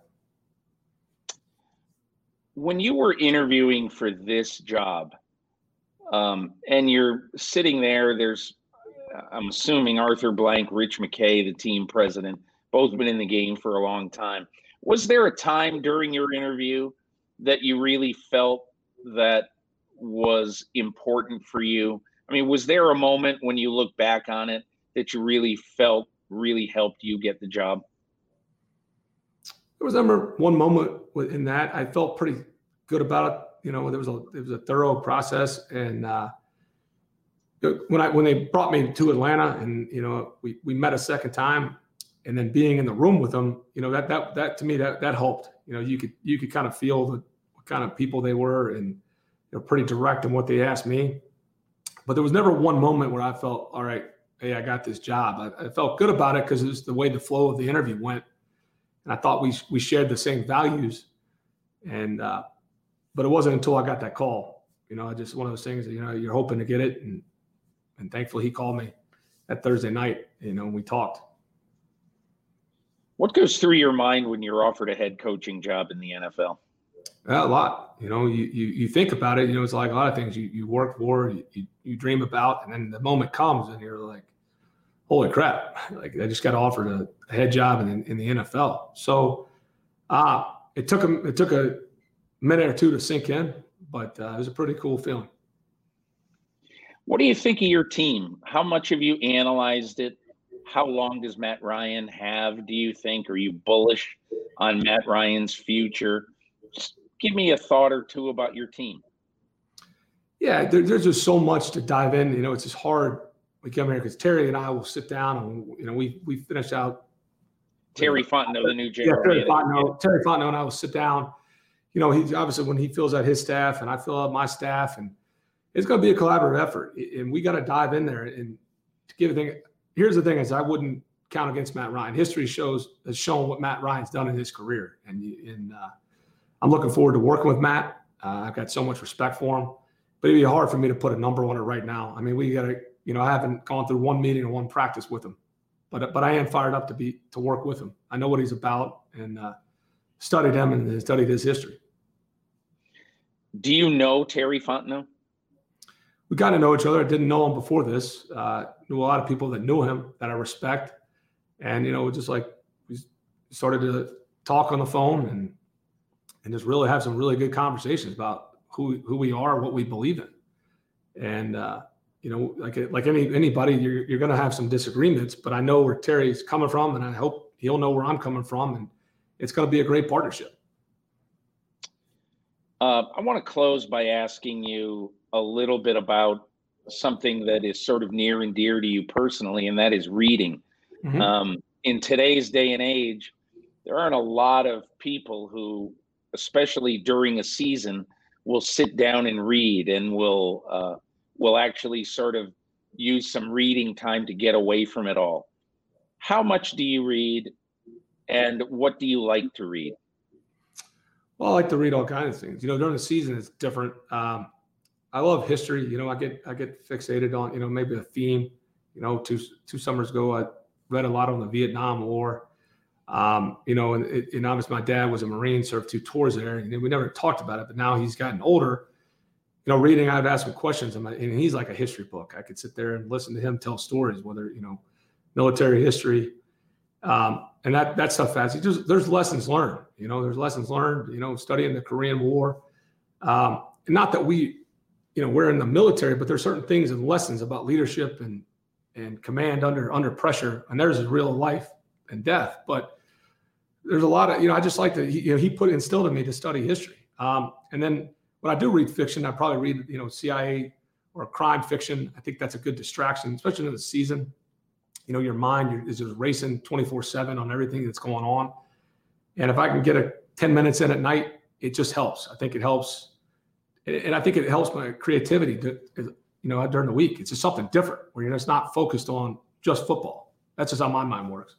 When you were interviewing for this job, um, and you're sitting there, there's, I'm assuming Arthur Blank, Rich McKay, the team president, both been in the game for a long time. Was there a time during your interview that you really felt that was important for you? I mean, was there a moment when you look back on it that you really felt really helped you get the job? There was never one moment in that. I felt pretty good about it. You know, there was a it was a thorough process, and uh, when I when they brought me to Atlanta, and you know, we we met a second time, and then being in the room with them, you know, that that that to me that that helped. You know, you could you could kind of feel the what kind of people they were, and they're pretty direct in what they asked me. But there was never one moment where I felt, all right, hey, I got this job. I, I felt good about it because it was the way the flow of the interview went. And I thought we we shared the same values, and uh, but it wasn't until I got that call. You know, I just one of those things that, you know, you're hoping to get it, and and thankfully he called me that Thursday night. You know, and we talked. What goes through your mind when you're offered a head coaching job in the N F L? Yeah, a lot. You know, you you you think about it. You know, it's like a lot of things you you work for, you you, you dream about, and then the moment comes, and you're like, holy crap, like I just got offered a, a head job in, in the N F L. So uh, it took a, it took a minute or two to sink in, but uh, it was a pretty cool feeling. What do you think of your team? How much have you analyzed it? How long does Matt Ryan have, do you think? Are you bullish on Matt Ryan's future? Just give me a thought or two about your team. Yeah, there, there's just so much to dive in. You know, it's just hard. We come here because Terry and I will sit down, and you know we we finish out. Terry Fontenot, the new general yeah, Terry manager. Fontenot, Terry Fontenot and I will sit down. You know, he's obviously when he fills out his staff, and I fill out my staff, and it's going to be a collaborative effort. And we got to dive in there and to give a thing. Here's the thing: is I wouldn't count against Matt Ryan. History shows has shown what Matt Ryan's done in his career, and and uh, I'm looking forward to working with Matt. Uh, I've got so much respect for him, but it'd be hard for me to put a number on it right now. I mean, we got to. You know, I haven't gone through one meeting or one practice with him, but but I am fired up to be to work with him. I know what he's about, and uh, studied him and studied his history. Do you know Terry Fontenot? We got to know each other. I didn't know him before this. Uh, knew a lot of people that knew him that I respect, and you know, just like we started to talk on the phone and and just really have some really good conversations about who who we are, what we believe in, and. Uh, You know, like like any anybody, you're you're going to have some disagreements, but I know where Terry's coming from, and I hope he'll know where I'm coming from, and it's going to be a great partnership. Uh, I want to close by asking you a little bit about something that is sort of near and dear to you personally, and that is reading. Mm-hmm. Um, in today's day and age, there aren't a lot of people who, especially during a season, will sit down and read and will uh, will actually sort of use some reading time to get away from it all. How much do you read, and what do you like to read? Well, I like to read all kinds of things. You know, during the season, it's different. Um, I love history. You know, I get I get fixated on, you know, maybe a theme. You know, two two summers ago, I read a lot on the Vietnam War. Um, you know, and, and obviously my dad was a Marine, served two tours there, and we never talked about it. But now he's gotten older. You know, reading, I'd ask him questions, and he's like a history book. I could sit there and listen to him tell stories, whether, you know, military history, um, and that that stuff. As just there's lessons learned. You know, there's lessons learned. You know, studying the Korean War, um, and not that we, you know, we're in the military, but there's certain things and lessons about leadership and and command under under pressure, and there's real life and death. But there's a lot of, you know, I just like to, you know, he put instilled in me to study history, um, and then. When I do read fiction, I probably read, you know, C I A or crime fiction. I think that's a good distraction, especially in the season. you know, your mind is just racing twenty-four seven on everything that's going on. And if I can get a ten minutes in at night, it just helps. I think it helps. And I think it helps my creativity, to, you know, during the week. It's just something different where you're just not focused on just football. That's just how my mind works.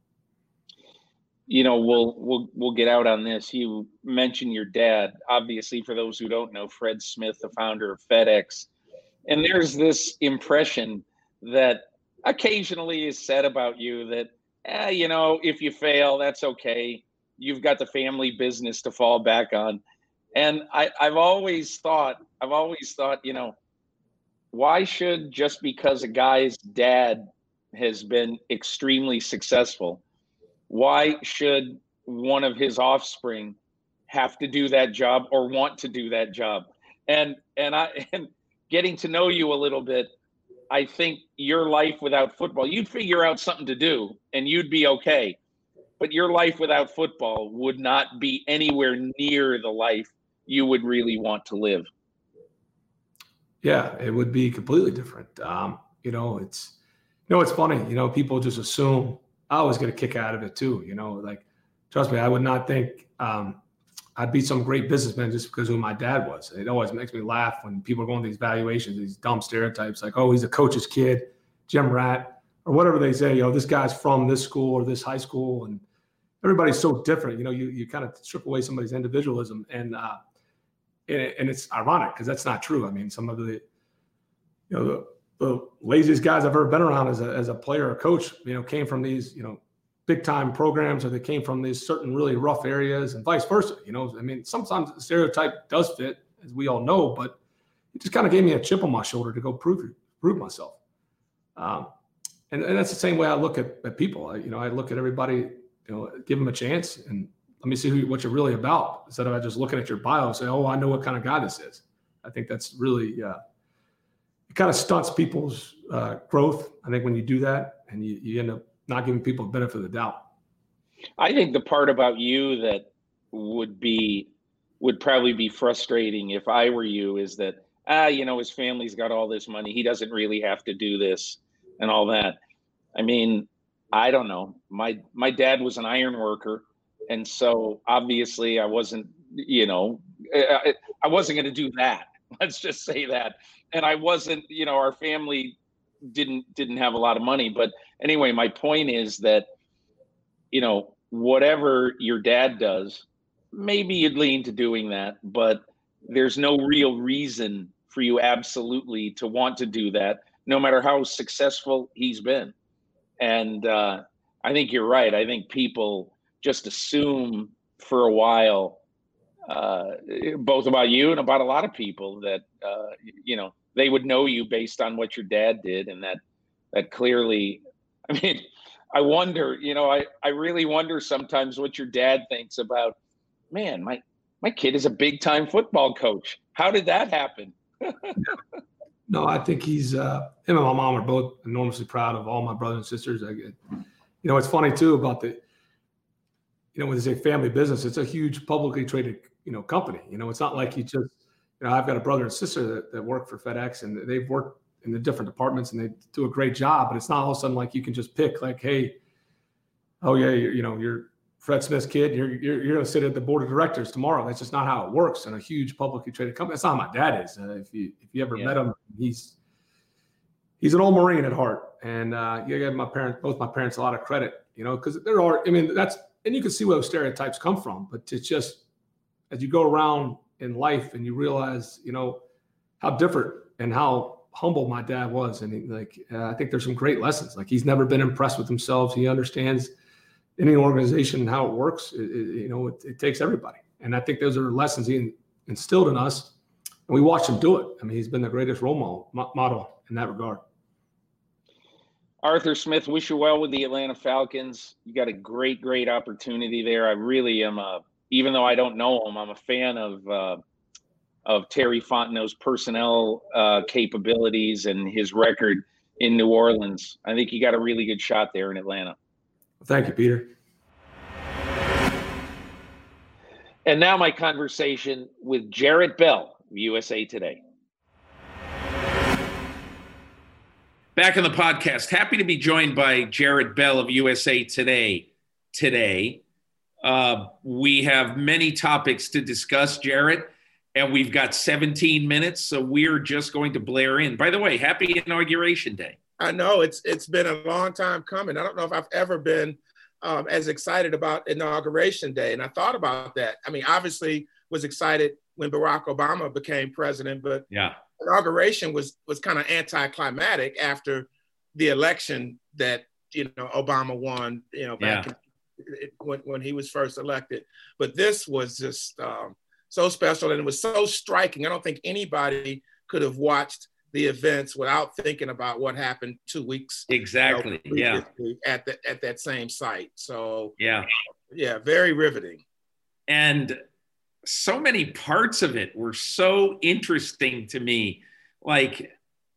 You know, we'll we'll we'll get out on this. You mentioned your dad. Obviously, for those who don't know, Fred Smith, the founder of FedEx. And there's this impression that occasionally is said about you that, eh, you know, if you fail, that's okay. You've got the family business to fall back on. And I, I've always thought, I've always thought, you know, why should, just because a guy's dad has been extremely successful, why should one of his offspring have to do that job or want to do that job? And and I and getting to know you a little bit, I think your life without football, you'd figure out something to do and you'd be okay. But your life without football would not be anywhere near the life you would really want to live. Yeah, it would be completely different. Um, you know, it's, you know, it's funny, you know, people just assume I always get a kick out of it too. You know, like, trust me, I would not think um, I'd be some great businessman just because of who my dad was. It always makes me laugh when people are going these valuations, these dumb stereotypes like, oh, he's a coach's kid, Jim Rat, or whatever they say, you know, this guy's from this school or this high school. And everybody's so different. You know, you you kind of strip away somebody's individualism. And, uh, and, and it's ironic because that's not true. I mean, some of the, you know, the, the laziest guys I've ever been around as a, as a player or coach, you know, came from these, you know, big time programs, or they came from these certain really rough areas, and vice versa. You know, I mean, sometimes the stereotype does fit, as we all know, but it just kind of gave me a chip on my shoulder to go prove prove myself. Um, and, and that's the same way I look at, at people. I, you know, I look at everybody, you know, give them a chance and let me see who, what you're really about, instead of just looking at your bio and say, oh, I know what kind of guy this is. I think that's really, uh, it kind of stunts people's uh, growth. I think when you do that, and you, you end up not giving people the benefit of the doubt. I think the part about you that would be, would probably be frustrating if I were you is that, ah, you know, his family's got all this money. He doesn't really have to do this and all that. I mean, I don't know. My, my dad was an iron worker. And so obviously I wasn't, you know, I, I wasn't going to do that. Let's just say that. And I wasn't, you know, our family didn't, didn't have a lot of money, but anyway, my point is that, you know, whatever your dad does, maybe you'd lean to doing that, but there's no real reason for you absolutely to want to do that, no matter how successful he's been. And uh, I think you're right. I think people just assume for a while, uh, both about you and about a lot of people, that, uh, you know, they would know you based on what your dad did. And that, that clearly, I mean, I wonder, you know, I, I really wonder sometimes what your dad thinks about, man, my, my kid is a big time football coach. How did that happen? No, I think he's, uh, him and my mom are both enormously proud of all my brothers and sisters. I get, you know, it's funny too about the, you know, when they say family business, it's a huge publicly traded, you know, company. You know, it's not like you just, you know, I've got a brother and sister that, that work for FedEx, and they've worked in the different departments and they do a great job, but it's not all of a sudden like you can just pick like, hey, oh yeah, you're, you know, you're Fred Smith's kid, you're, you're, you're going to sit at the board of directors tomorrow. That's just not how it works in a huge publicly traded company. That's not how my dad is. Uh, if you, if you ever yeah. met him, he's, he's an old Marine at heart. And uh, you give my parents, both my parents, a lot of credit, you know, because there are, I mean, that's, and you can see where those stereotypes come from, but it's just, as you go around in life and you realize, you know, how different and how humble my dad was. And he, like, uh, I think there's some great lessons. Like, he's never been impressed with himself. He understands any organization and how it works. It, it, you know, it, it takes everybody. And I think those are lessons he instilled in us, and we watched him do it. I mean, he's been the greatest role model, model in that regard. Arthur Smith, wish you well with the Atlanta Falcons. You got a great, great opportunity there. I really am, a, even though I don't know him, I'm a fan of uh, of Terry Fontenot's personnel uh, capabilities and his record in New Orleans. I think you got a really good shot there in Atlanta. Thank you, Peter. And now my conversation with Jarrett Bell of U S A Today. Back on the podcast. Happy to be joined by Jarrett Bell of U S A Today today. Uh, we have many topics to discuss, Jarrett, and we've got seventeen minutes, so we're just going to blare in. By the way, happy Inauguration Day. I know it's it's been a long time coming. I don't know if I've ever been um, as excited about Inauguration Day, and I thought about that. I mean, obviously was excited when Barack Obama became president, but yeah, inauguration was was kind of anticlimactic after the election that you know Obama won. You know, back yeah. in, when when he was first elected. But this was just um, so special, and it was so striking. I don't think anybody could have watched the events without thinking about what happened two weeks exactly you know, yeah at the, at that same site. So yeah yeah very riveting, and so many parts of it were so interesting to me, like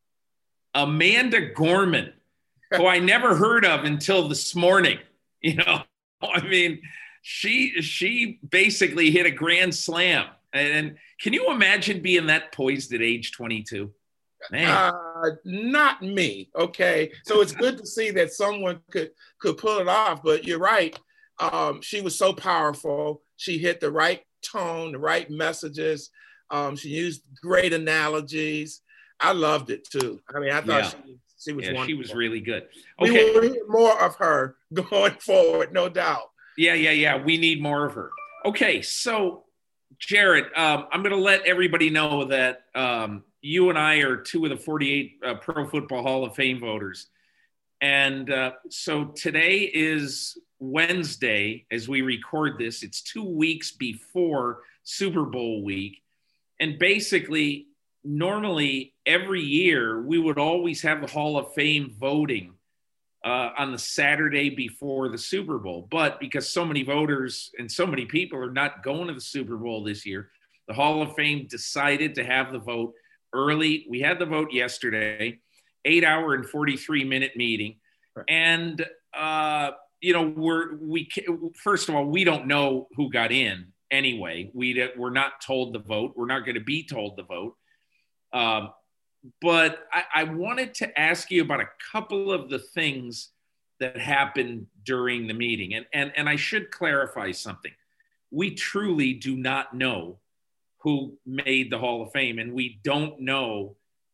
Amanda Gorman, who I never heard of until this morning. You know, I mean, she she basically hit a grand slam. And can you imagine being that poised at age twenty-two? Man. Uh, not me. Okay. So it's good to see that someone could, could pull it off, but you're right. Um, she was so powerful. She hit the right tone, the right messages. Um, she used great analogies. I loved it too. I mean, I thought yeah. she, she was yeah, wonderful. She was really good. Okay. We will hear more of her going forward, no doubt. Yeah, yeah, yeah. We need more of her. Okay, so Jarrett, um, I'm going to let everybody know that um, you and I are two of the forty-eight uh, Pro Football Hall of Fame voters. And uh, so today is Wednesday as we record this. It's two weeks before Super Bowl week. And basically, normally every year we would always have the Hall of Fame voting uh, on the Saturday before the Super Bowl. But because so many voters and so many people are not going to the Super Bowl this year, the Hall of Fame decided to have the vote early. We had the vote yesterday, eight hour and forty-three minute meeting. Right. And, uh, you know, we're, we, first of all, we don't know who got in anyway. We, we're not told the vote. We're not going to be told the vote. Um, but I, I wanted to ask you about a couple of the things that happened during the meeting. And, and, and I should clarify something. We truly do not know who made the Hall of Fame, and we don't know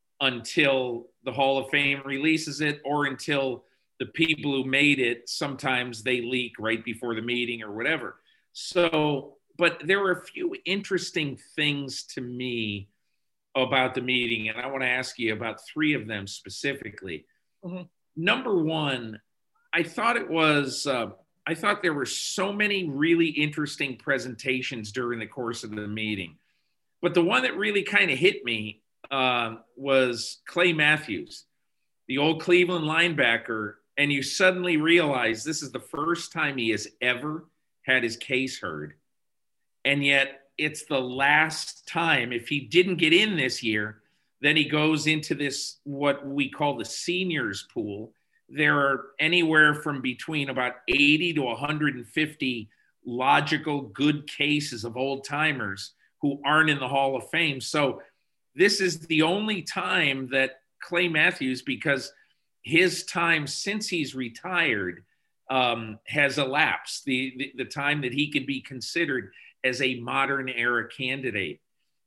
until the Hall of Fame releases it or until the people who made it, sometimes they leak right before the meeting or whatever. So, but there were a few interesting things to me about the meeting, and I want to ask you about three of them specifically. Mm-hmm. Number one, I thought it was, uh, I thought there were so many really interesting presentations during the course of the meeting. But the one that really kind of hit me uh, was Clay Matthews, the old Cleveland linebacker. And you suddenly realize this is the first time he has ever had his case heard. And yet it's the last time. If he didn't get in this year, then he goes into this, what we call the seniors pool. There are anywhere from between about eighty to one hundred fifty logical, good cases of old timers who aren't in the Hall of Fame. So this is the only time that Clay Matthews, because his time since he's retired um, has elapsed, the, the, the time that he could be considered as a modern era candidate.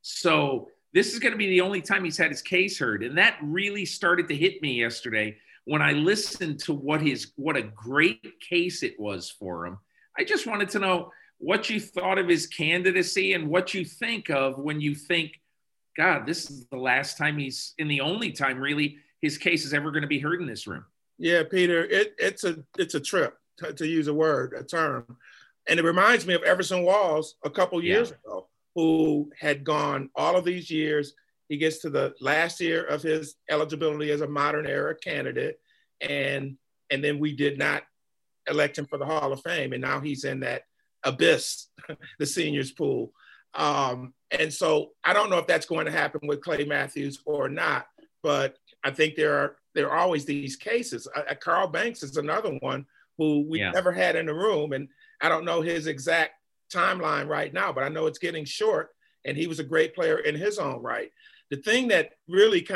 So this is going to be the only time he's had his case heard. And that really started to hit me yesterday when I listened to what his, what a great case it was for him. I just wanted to know what you thought of his candidacy and what you think of when you think, God, this is the last time he's, and the only time really his case is ever going to be heard in this room. Yeah, Peter, it, it's a it's a trip, to, to use a word, a term. And it reminds me of Everson Walls a couple years yeah. ago, who had gone all of these years. He gets to the last year of his eligibility as a modern era candidate. And, and then we did not elect him for the Hall of Fame. And now he's in that abyss, the seniors pool. Um, and so I don't know if that's going to happen with Clay Matthews or not, but I think there are there are always these cases. Uh, Carl Banks is another one who we yeah. never had in the room. And I don't know his exact timeline right now, but I know it's getting short, and he was a great player in his own right. The thing that really kind of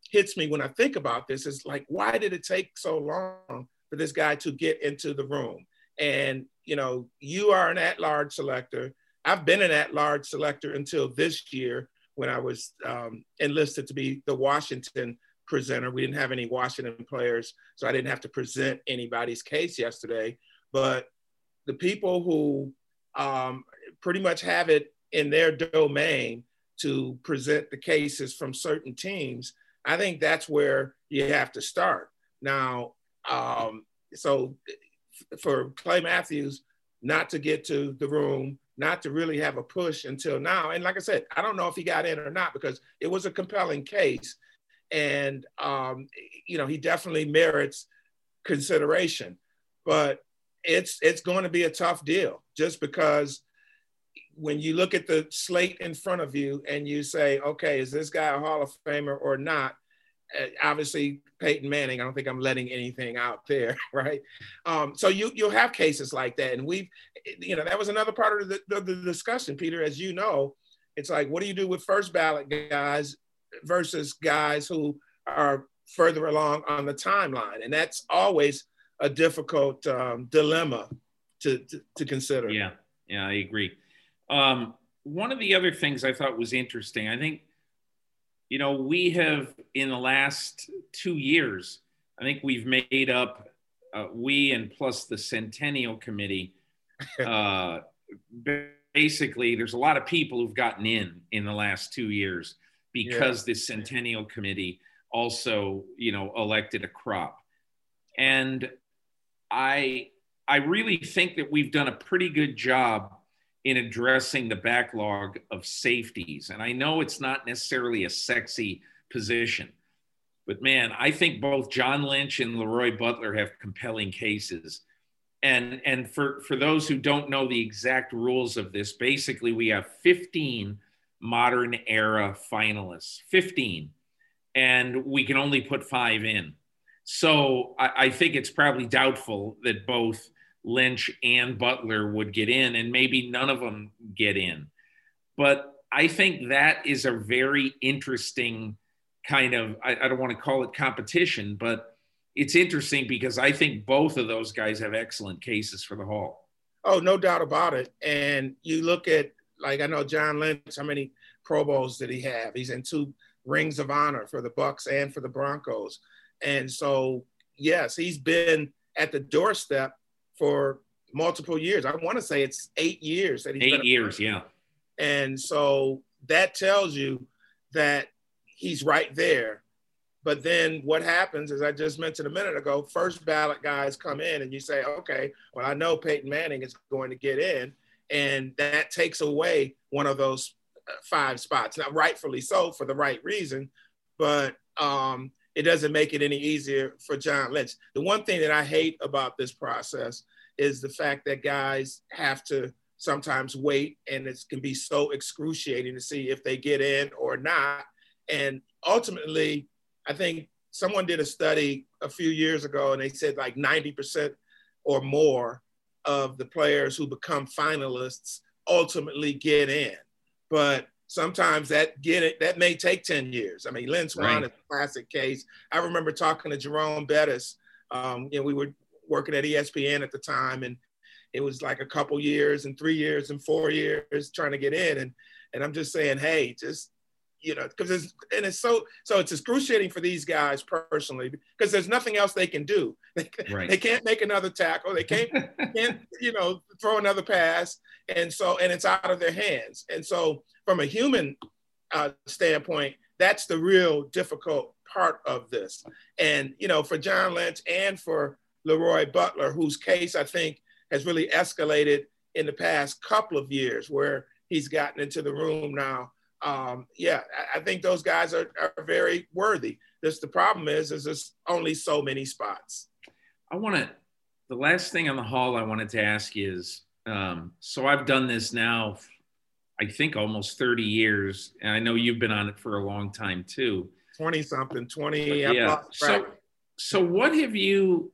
hits me when I think about this is like, why did it take so long for this guy to get into the room? And, you know, you are an at-large selector. I've been an at-large selector until this year when I was um, enlisted to be the Washington presenter. We didn't have any Washington players, so I didn't have to present anybody's case yesterday. But the people who um, pretty much have it in their domain to present the cases from certain teams, I think that's where you have to start. Now, um, so for Clay Matthews not to get to the room, not to really have a push until now. And like I said, I don't know if he got in or not because it was a compelling case. And, um, you know, he definitely merits consideration. But it's it's going to be a tough deal just because when you look at the slate in front of you and you say, okay, is this guy a Hall of Famer or not? Uh, obviously, Peyton Manning, I don't think I'm letting anything out there, right? Um, so you, you'll have cases like that. And we've, you know, that was another part of the, the, the discussion, Peter, as you know. It's like, what do you do with first ballot guys versus guys who are further along on the timeline? And that's always a difficult um, dilemma to, to, to consider. Yeah, yeah, I agree. Um, one of the other things I thought was interesting, I think, you know, we have in the last two years, I think we've made up, uh, we and plus the Centennial Committee, uh, basically there's a lot of people who've gotten in in the last two years because yeah. the Centennial Committee also, you know, elected a crop. And I, I really think that we've done a pretty good job in addressing the backlog of safeties. And I know it's not necessarily a sexy position, but man, I think both John Lynch and Leroy Butler have compelling cases. And, and for, for those who don't know the exact rules of this, basically we have fifteen modern era finalists, fifteen, and we can only put five in. So I, I think it's probably doubtful that both Lynch and Butler would get in, and maybe none of them get in. But I think that is a very interesting kind of, I, I don't want to call it competition, but it's interesting because I think both of those guys have excellent cases for the Hall. Oh, no doubt about it. And you look at, like, I know John Lynch, how many Pro Bowls did he have? He's in two rings of honor for the Bucs and for the Broncos. And so, yes, he's been at the doorstep for multiple years. I want to say it's eight years that he's eight been. Eight years, yeah. And so that tells you that he's right there. But then what happens, as I just mentioned a minute ago, first ballot guys come in and you say, okay, well, I know Peyton Manning is going to get in. And that takes away one of those five spots. Now, rightfully so, for the right reason, but um, it doesn't make it any easier for John Lynch. The one thing that I hate about this process is the fact that guys have to sometimes wait, and it can be so excruciating to see if they get in or not. And ultimately, I think someone did a study a few years ago, and they said like ninety percent or more of the players who become finalists ultimately get in. But sometimes that get it that may take ten years. I mean, Lynn Swann right. is a classic case. I remember talking to Jerome Bettis. Um, you know, we were working at E S P N at the time, and it was like a couple years and three years and four years trying to get in. And and I'm just saying, hey, just, you know, because it's and it's so so it's excruciating for these guys personally because there's nothing else they can do. They, right. they can't make another tackle. They can't can't you know throw another pass, and so and it's out of their hands. And so from a human uh, standpoint, that's the real difficult part of this. And you know, for John Lynch and for Leroy Butler, whose case I think has really escalated in the past couple of years, where he's gotten into the room now. Um, yeah, I think those guys are, are very worthy. Just the problem is, is there's only so many spots. I want to, the last thing on the Hall I wanted to ask you is, um, so I've done this now, I think almost thirty years, and I know you've been on it for a long time too. twenty something, twenty. Yeah. So, so what have you,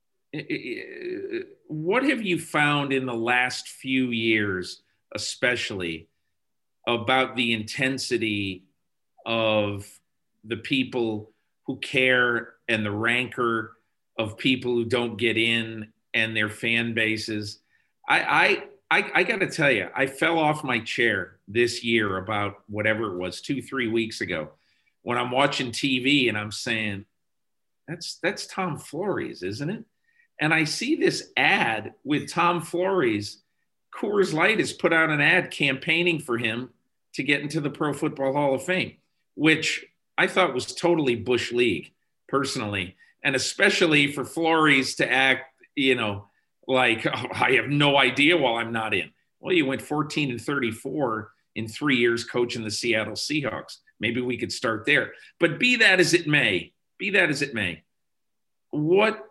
what have you found in the last few years, especially, about the intensity of the people who care and the rancor of people who don't get in and their fan bases. I, I, I, I got to tell you, I fell off my chair this year about whatever it was, two, three weeks ago, when I'm watching T V and I'm saying, that's, that's Tom Flores, isn't it? And I see this ad with Tom Flores. Coors Light has put out an ad campaigning for him to get into the Pro Football Hall of Fame, which I thought was totally Bush League, personally. And especially for Flores to act, you know, like, oh, I have no idea while I'm not in. Well, you went fourteen and thirty-four in three years coaching the Seattle Seahawks. Maybe we could start there. But be that as it may, be that as it may, what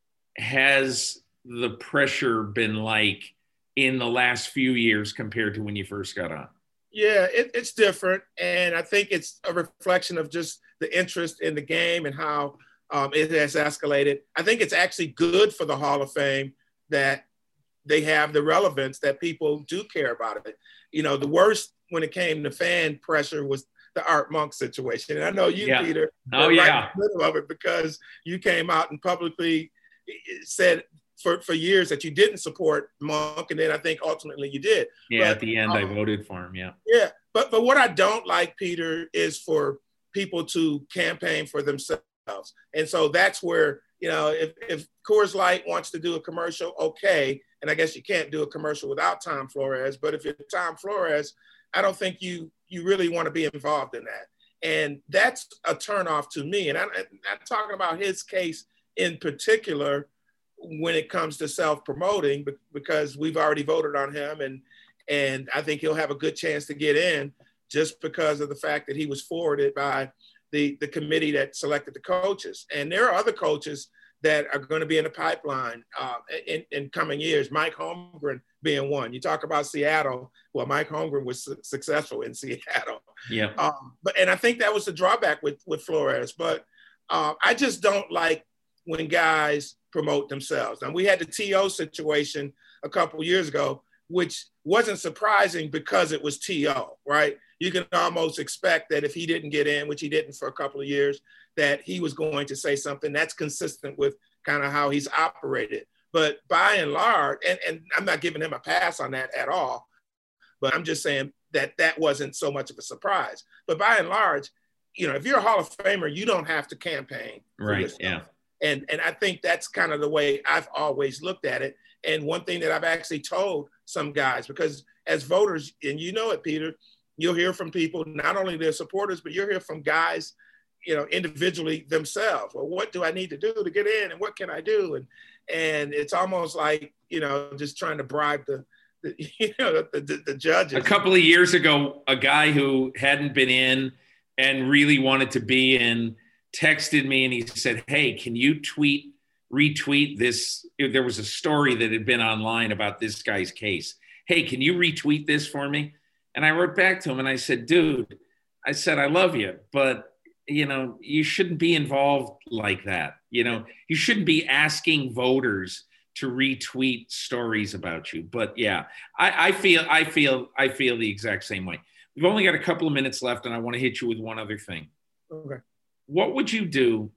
has the pressure been like in the last few years compared to when you first got on? Yeah, it, it's different. And I think it's a reflection of just the interest in the game and how um, it has escalated. I think it's actually good for the Hall of Fame that they have the relevance that people do care about it. You know, the worst when it came to fan pressure was the Art Monk situation. And I know you, yeah. Peter, oh, were yeah. right in the middle of it because you came out and publicly said for, for years that you didn't support Monk. And then I think ultimately you did. Yeah, but, at the end, um, I voted for him, yeah. Yeah, but, but what I don't like, Peter, is for people to campaign for themselves. And so that's where, you know, if, if Coors Light wants to do a commercial, okay. And I guess you can't do a commercial without Tom Flores. But if you're Tom Flores, I don't think you you really want to be involved in that. And that's a turnoff to me. And I'm, I'm talking about his case in particular when it comes to self-promoting, because we've already voted on him. And, and I think he'll have a good chance to get in just because of the fact that he was forwarded by the, the committee that selected the coaches. And there are other coaches that are going to be in the pipeline uh, in, in coming years, Mike Holmgren being one. You talk about Seattle. Well, Mike Holmgren was su- successful in Seattle. Yeah. Um, but and I think that was the drawback with, with Flores. But uh, I just don't like when guys promote themselves. And we had the T O situation a couple years ago, which wasn't surprising because it was T O, right? You can almost expect that if he didn't get in, which he didn't for a couple of years, that he was going to say something that's consistent with kind of how he's operated. But by and large, and, and I'm not giving him a pass on that at all, but I'm just saying that that wasn't so much of a surprise. But by and large, you know, if you're a Hall of Famer, you don't have to campaign. Right, yeah. And, and I think that's kind of the way I've always looked at it. And one thing that I've actually told some guys, because as voters, and you know it, Peter, you'll hear from people, not only their supporters, but you'll hear from guys, you know, individually themselves. Well, what do I need to do to get in, and what can I do? And and it's almost like, you know, just trying to bribe the, the you know, the, the, the judges. A couple of years ago, a guy who hadn't been in and really wanted to be in texted me and he said, hey, can you tweet, retweet this? There was a story that had been online about this guy's case. Hey, can you retweet this for me? And I wrote back to him and I said, dude, I said, I love you, but you know, you shouldn't be involved like that. You know, you shouldn't be asking voters to retweet stories about you. But yeah, I, I feel, I feel, I feel the exact same way. We've only got a couple of minutes left and I want to hit you with one other thing. Okay. What would you do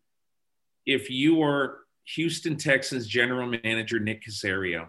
if you were Houston Texans general manager Nick Caserio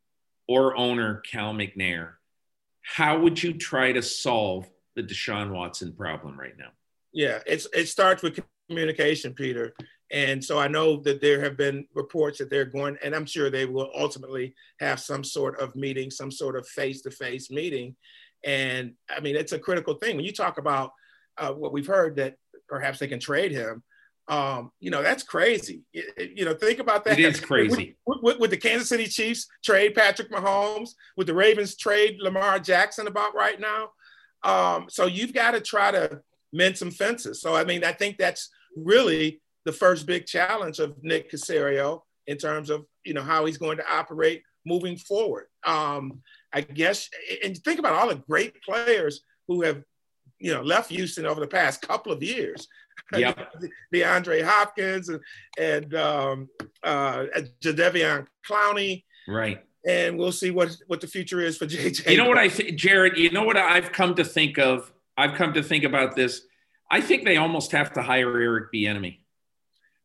or owner Cal McNair? How would you try to solve the Deshaun Watson problem right now? Yeah, it's it starts with communication, Peter. And so I know that there have been reports that they're going, and I'm sure they will ultimately have some sort of meeting, some sort of face-to-face meeting. And I mean, it's a critical thing. When you talk about uh, what we've heard that perhaps they can trade him, um, you know, that's crazy. It, you know, think about that. It is crazy. Would, would, would the Kansas City Chiefs trade Patrick Mahomes? Would the Ravens trade Lamar Jackson about right now? Um, so you've got to try to mend some fences. So, I mean, I think that's really the first big challenge of Nick Caserio in terms of, you know, how he's going to operate moving forward. Um, I guess, and think about all the great players who have, you know, left Houston over the past couple of years. Yeah. DeAndre Hopkins and, and um, uh, Jadeveon Clowney. Right. And we'll see what, what the future is for J J. You know what I think, Jared, you know what I've come to think of? I've come to think about this. I think they almost have to hire Eric Bieniemy.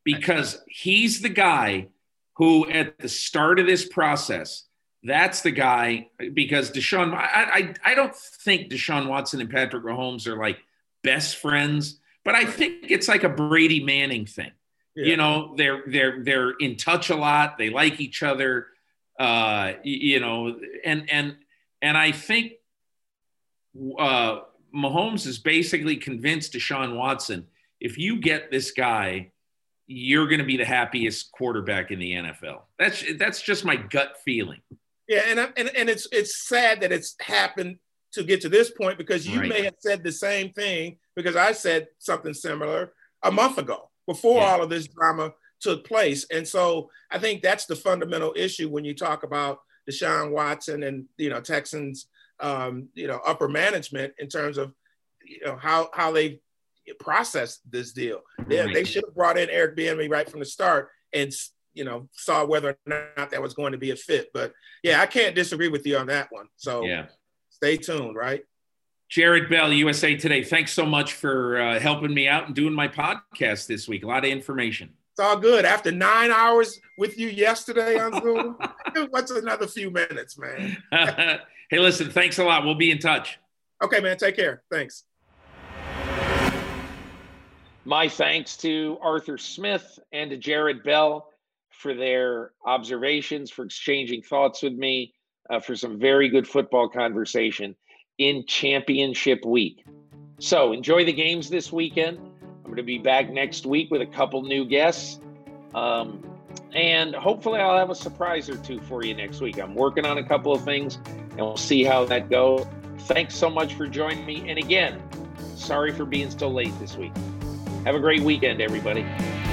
because he's the guy who at the start of this process, that's the guy, because Deshaun, I, I, I don't think Deshaun Watson and Patrick Mahomes are like best friends, but I think it's like a Brady Manning thing. Yeah. You know, they're, they're, they're in touch a lot. They like each other, uh, you know, and, and, and I think uh, Mahomes is basically convinced Deshaun Watson, if you get this guy, you're going to be the happiest quarterback in the N F L. That's, that's just my gut feeling. Yeah. And, and, and it's, it's sad that it's happened to get to this point, because you right. may have said the same thing, because I said something similar a month ago before yeah. all of this drama took place. And so I think that's the fundamental issue when you talk about Deshaun Watson and, you know, Texans, um, you know, upper management in terms of, you know, how, how they processed this deal. They, right. they should have brought in Eric Bieniemy right from the start and, you know, saw whether or not that was going to be a fit. But yeah, I can't disagree with you on that one. So yeah. Stay tuned, right? Jared Bell, U S A Today. Thanks so much for uh, helping me out and doing my podcast this week. A lot of information. It's all good. After nine hours with you yesterday on Zoom, what's another few minutes, man? Hey, listen, thanks a lot. We'll be in touch. Okay, man. Take care. Thanks. My thanks to Arthur Smith and to Jared Bell for their observations, for exchanging thoughts with me, uh, for some very good football conversation in championship week. So enjoy the games this weekend. I'm going to be back next week with a couple new guests. Um, and hopefully I'll have a surprise or two for you next week. I'm working on a couple of things and we'll see how that goes. Thanks so much for joining me. And again, sorry for being so late this week. Have a great weekend, everybody.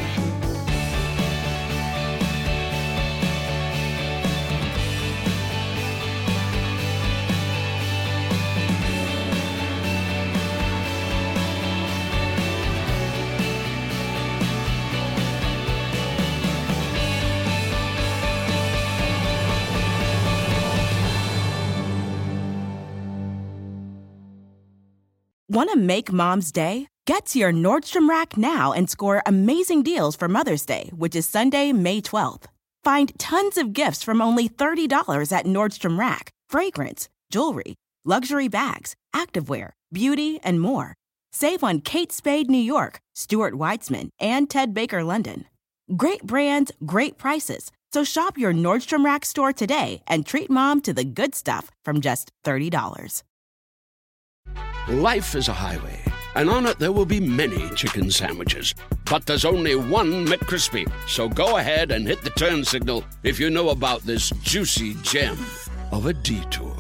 Want to make Mom's Day? Get to your Nordstrom Rack now and score amazing deals for Mother's Day, which is Sunday, May twelfth. Find tons of gifts from only thirty dollars at Nordstrom Rack. Fragrance, jewelry, luxury bags, activewear, beauty, and more. Save on Kate Spade New York, Stuart Weitzman, and Ted Baker London. Great brands, great prices. So shop your Nordstrom Rack store today and treat Mom to the good stuff from just thirty dollars. Life is a highway, and on it there will be many chicken sandwiches. But there's only one McCrispy. So go ahead and hit the turn signal if you know about this juicy gem of a detour.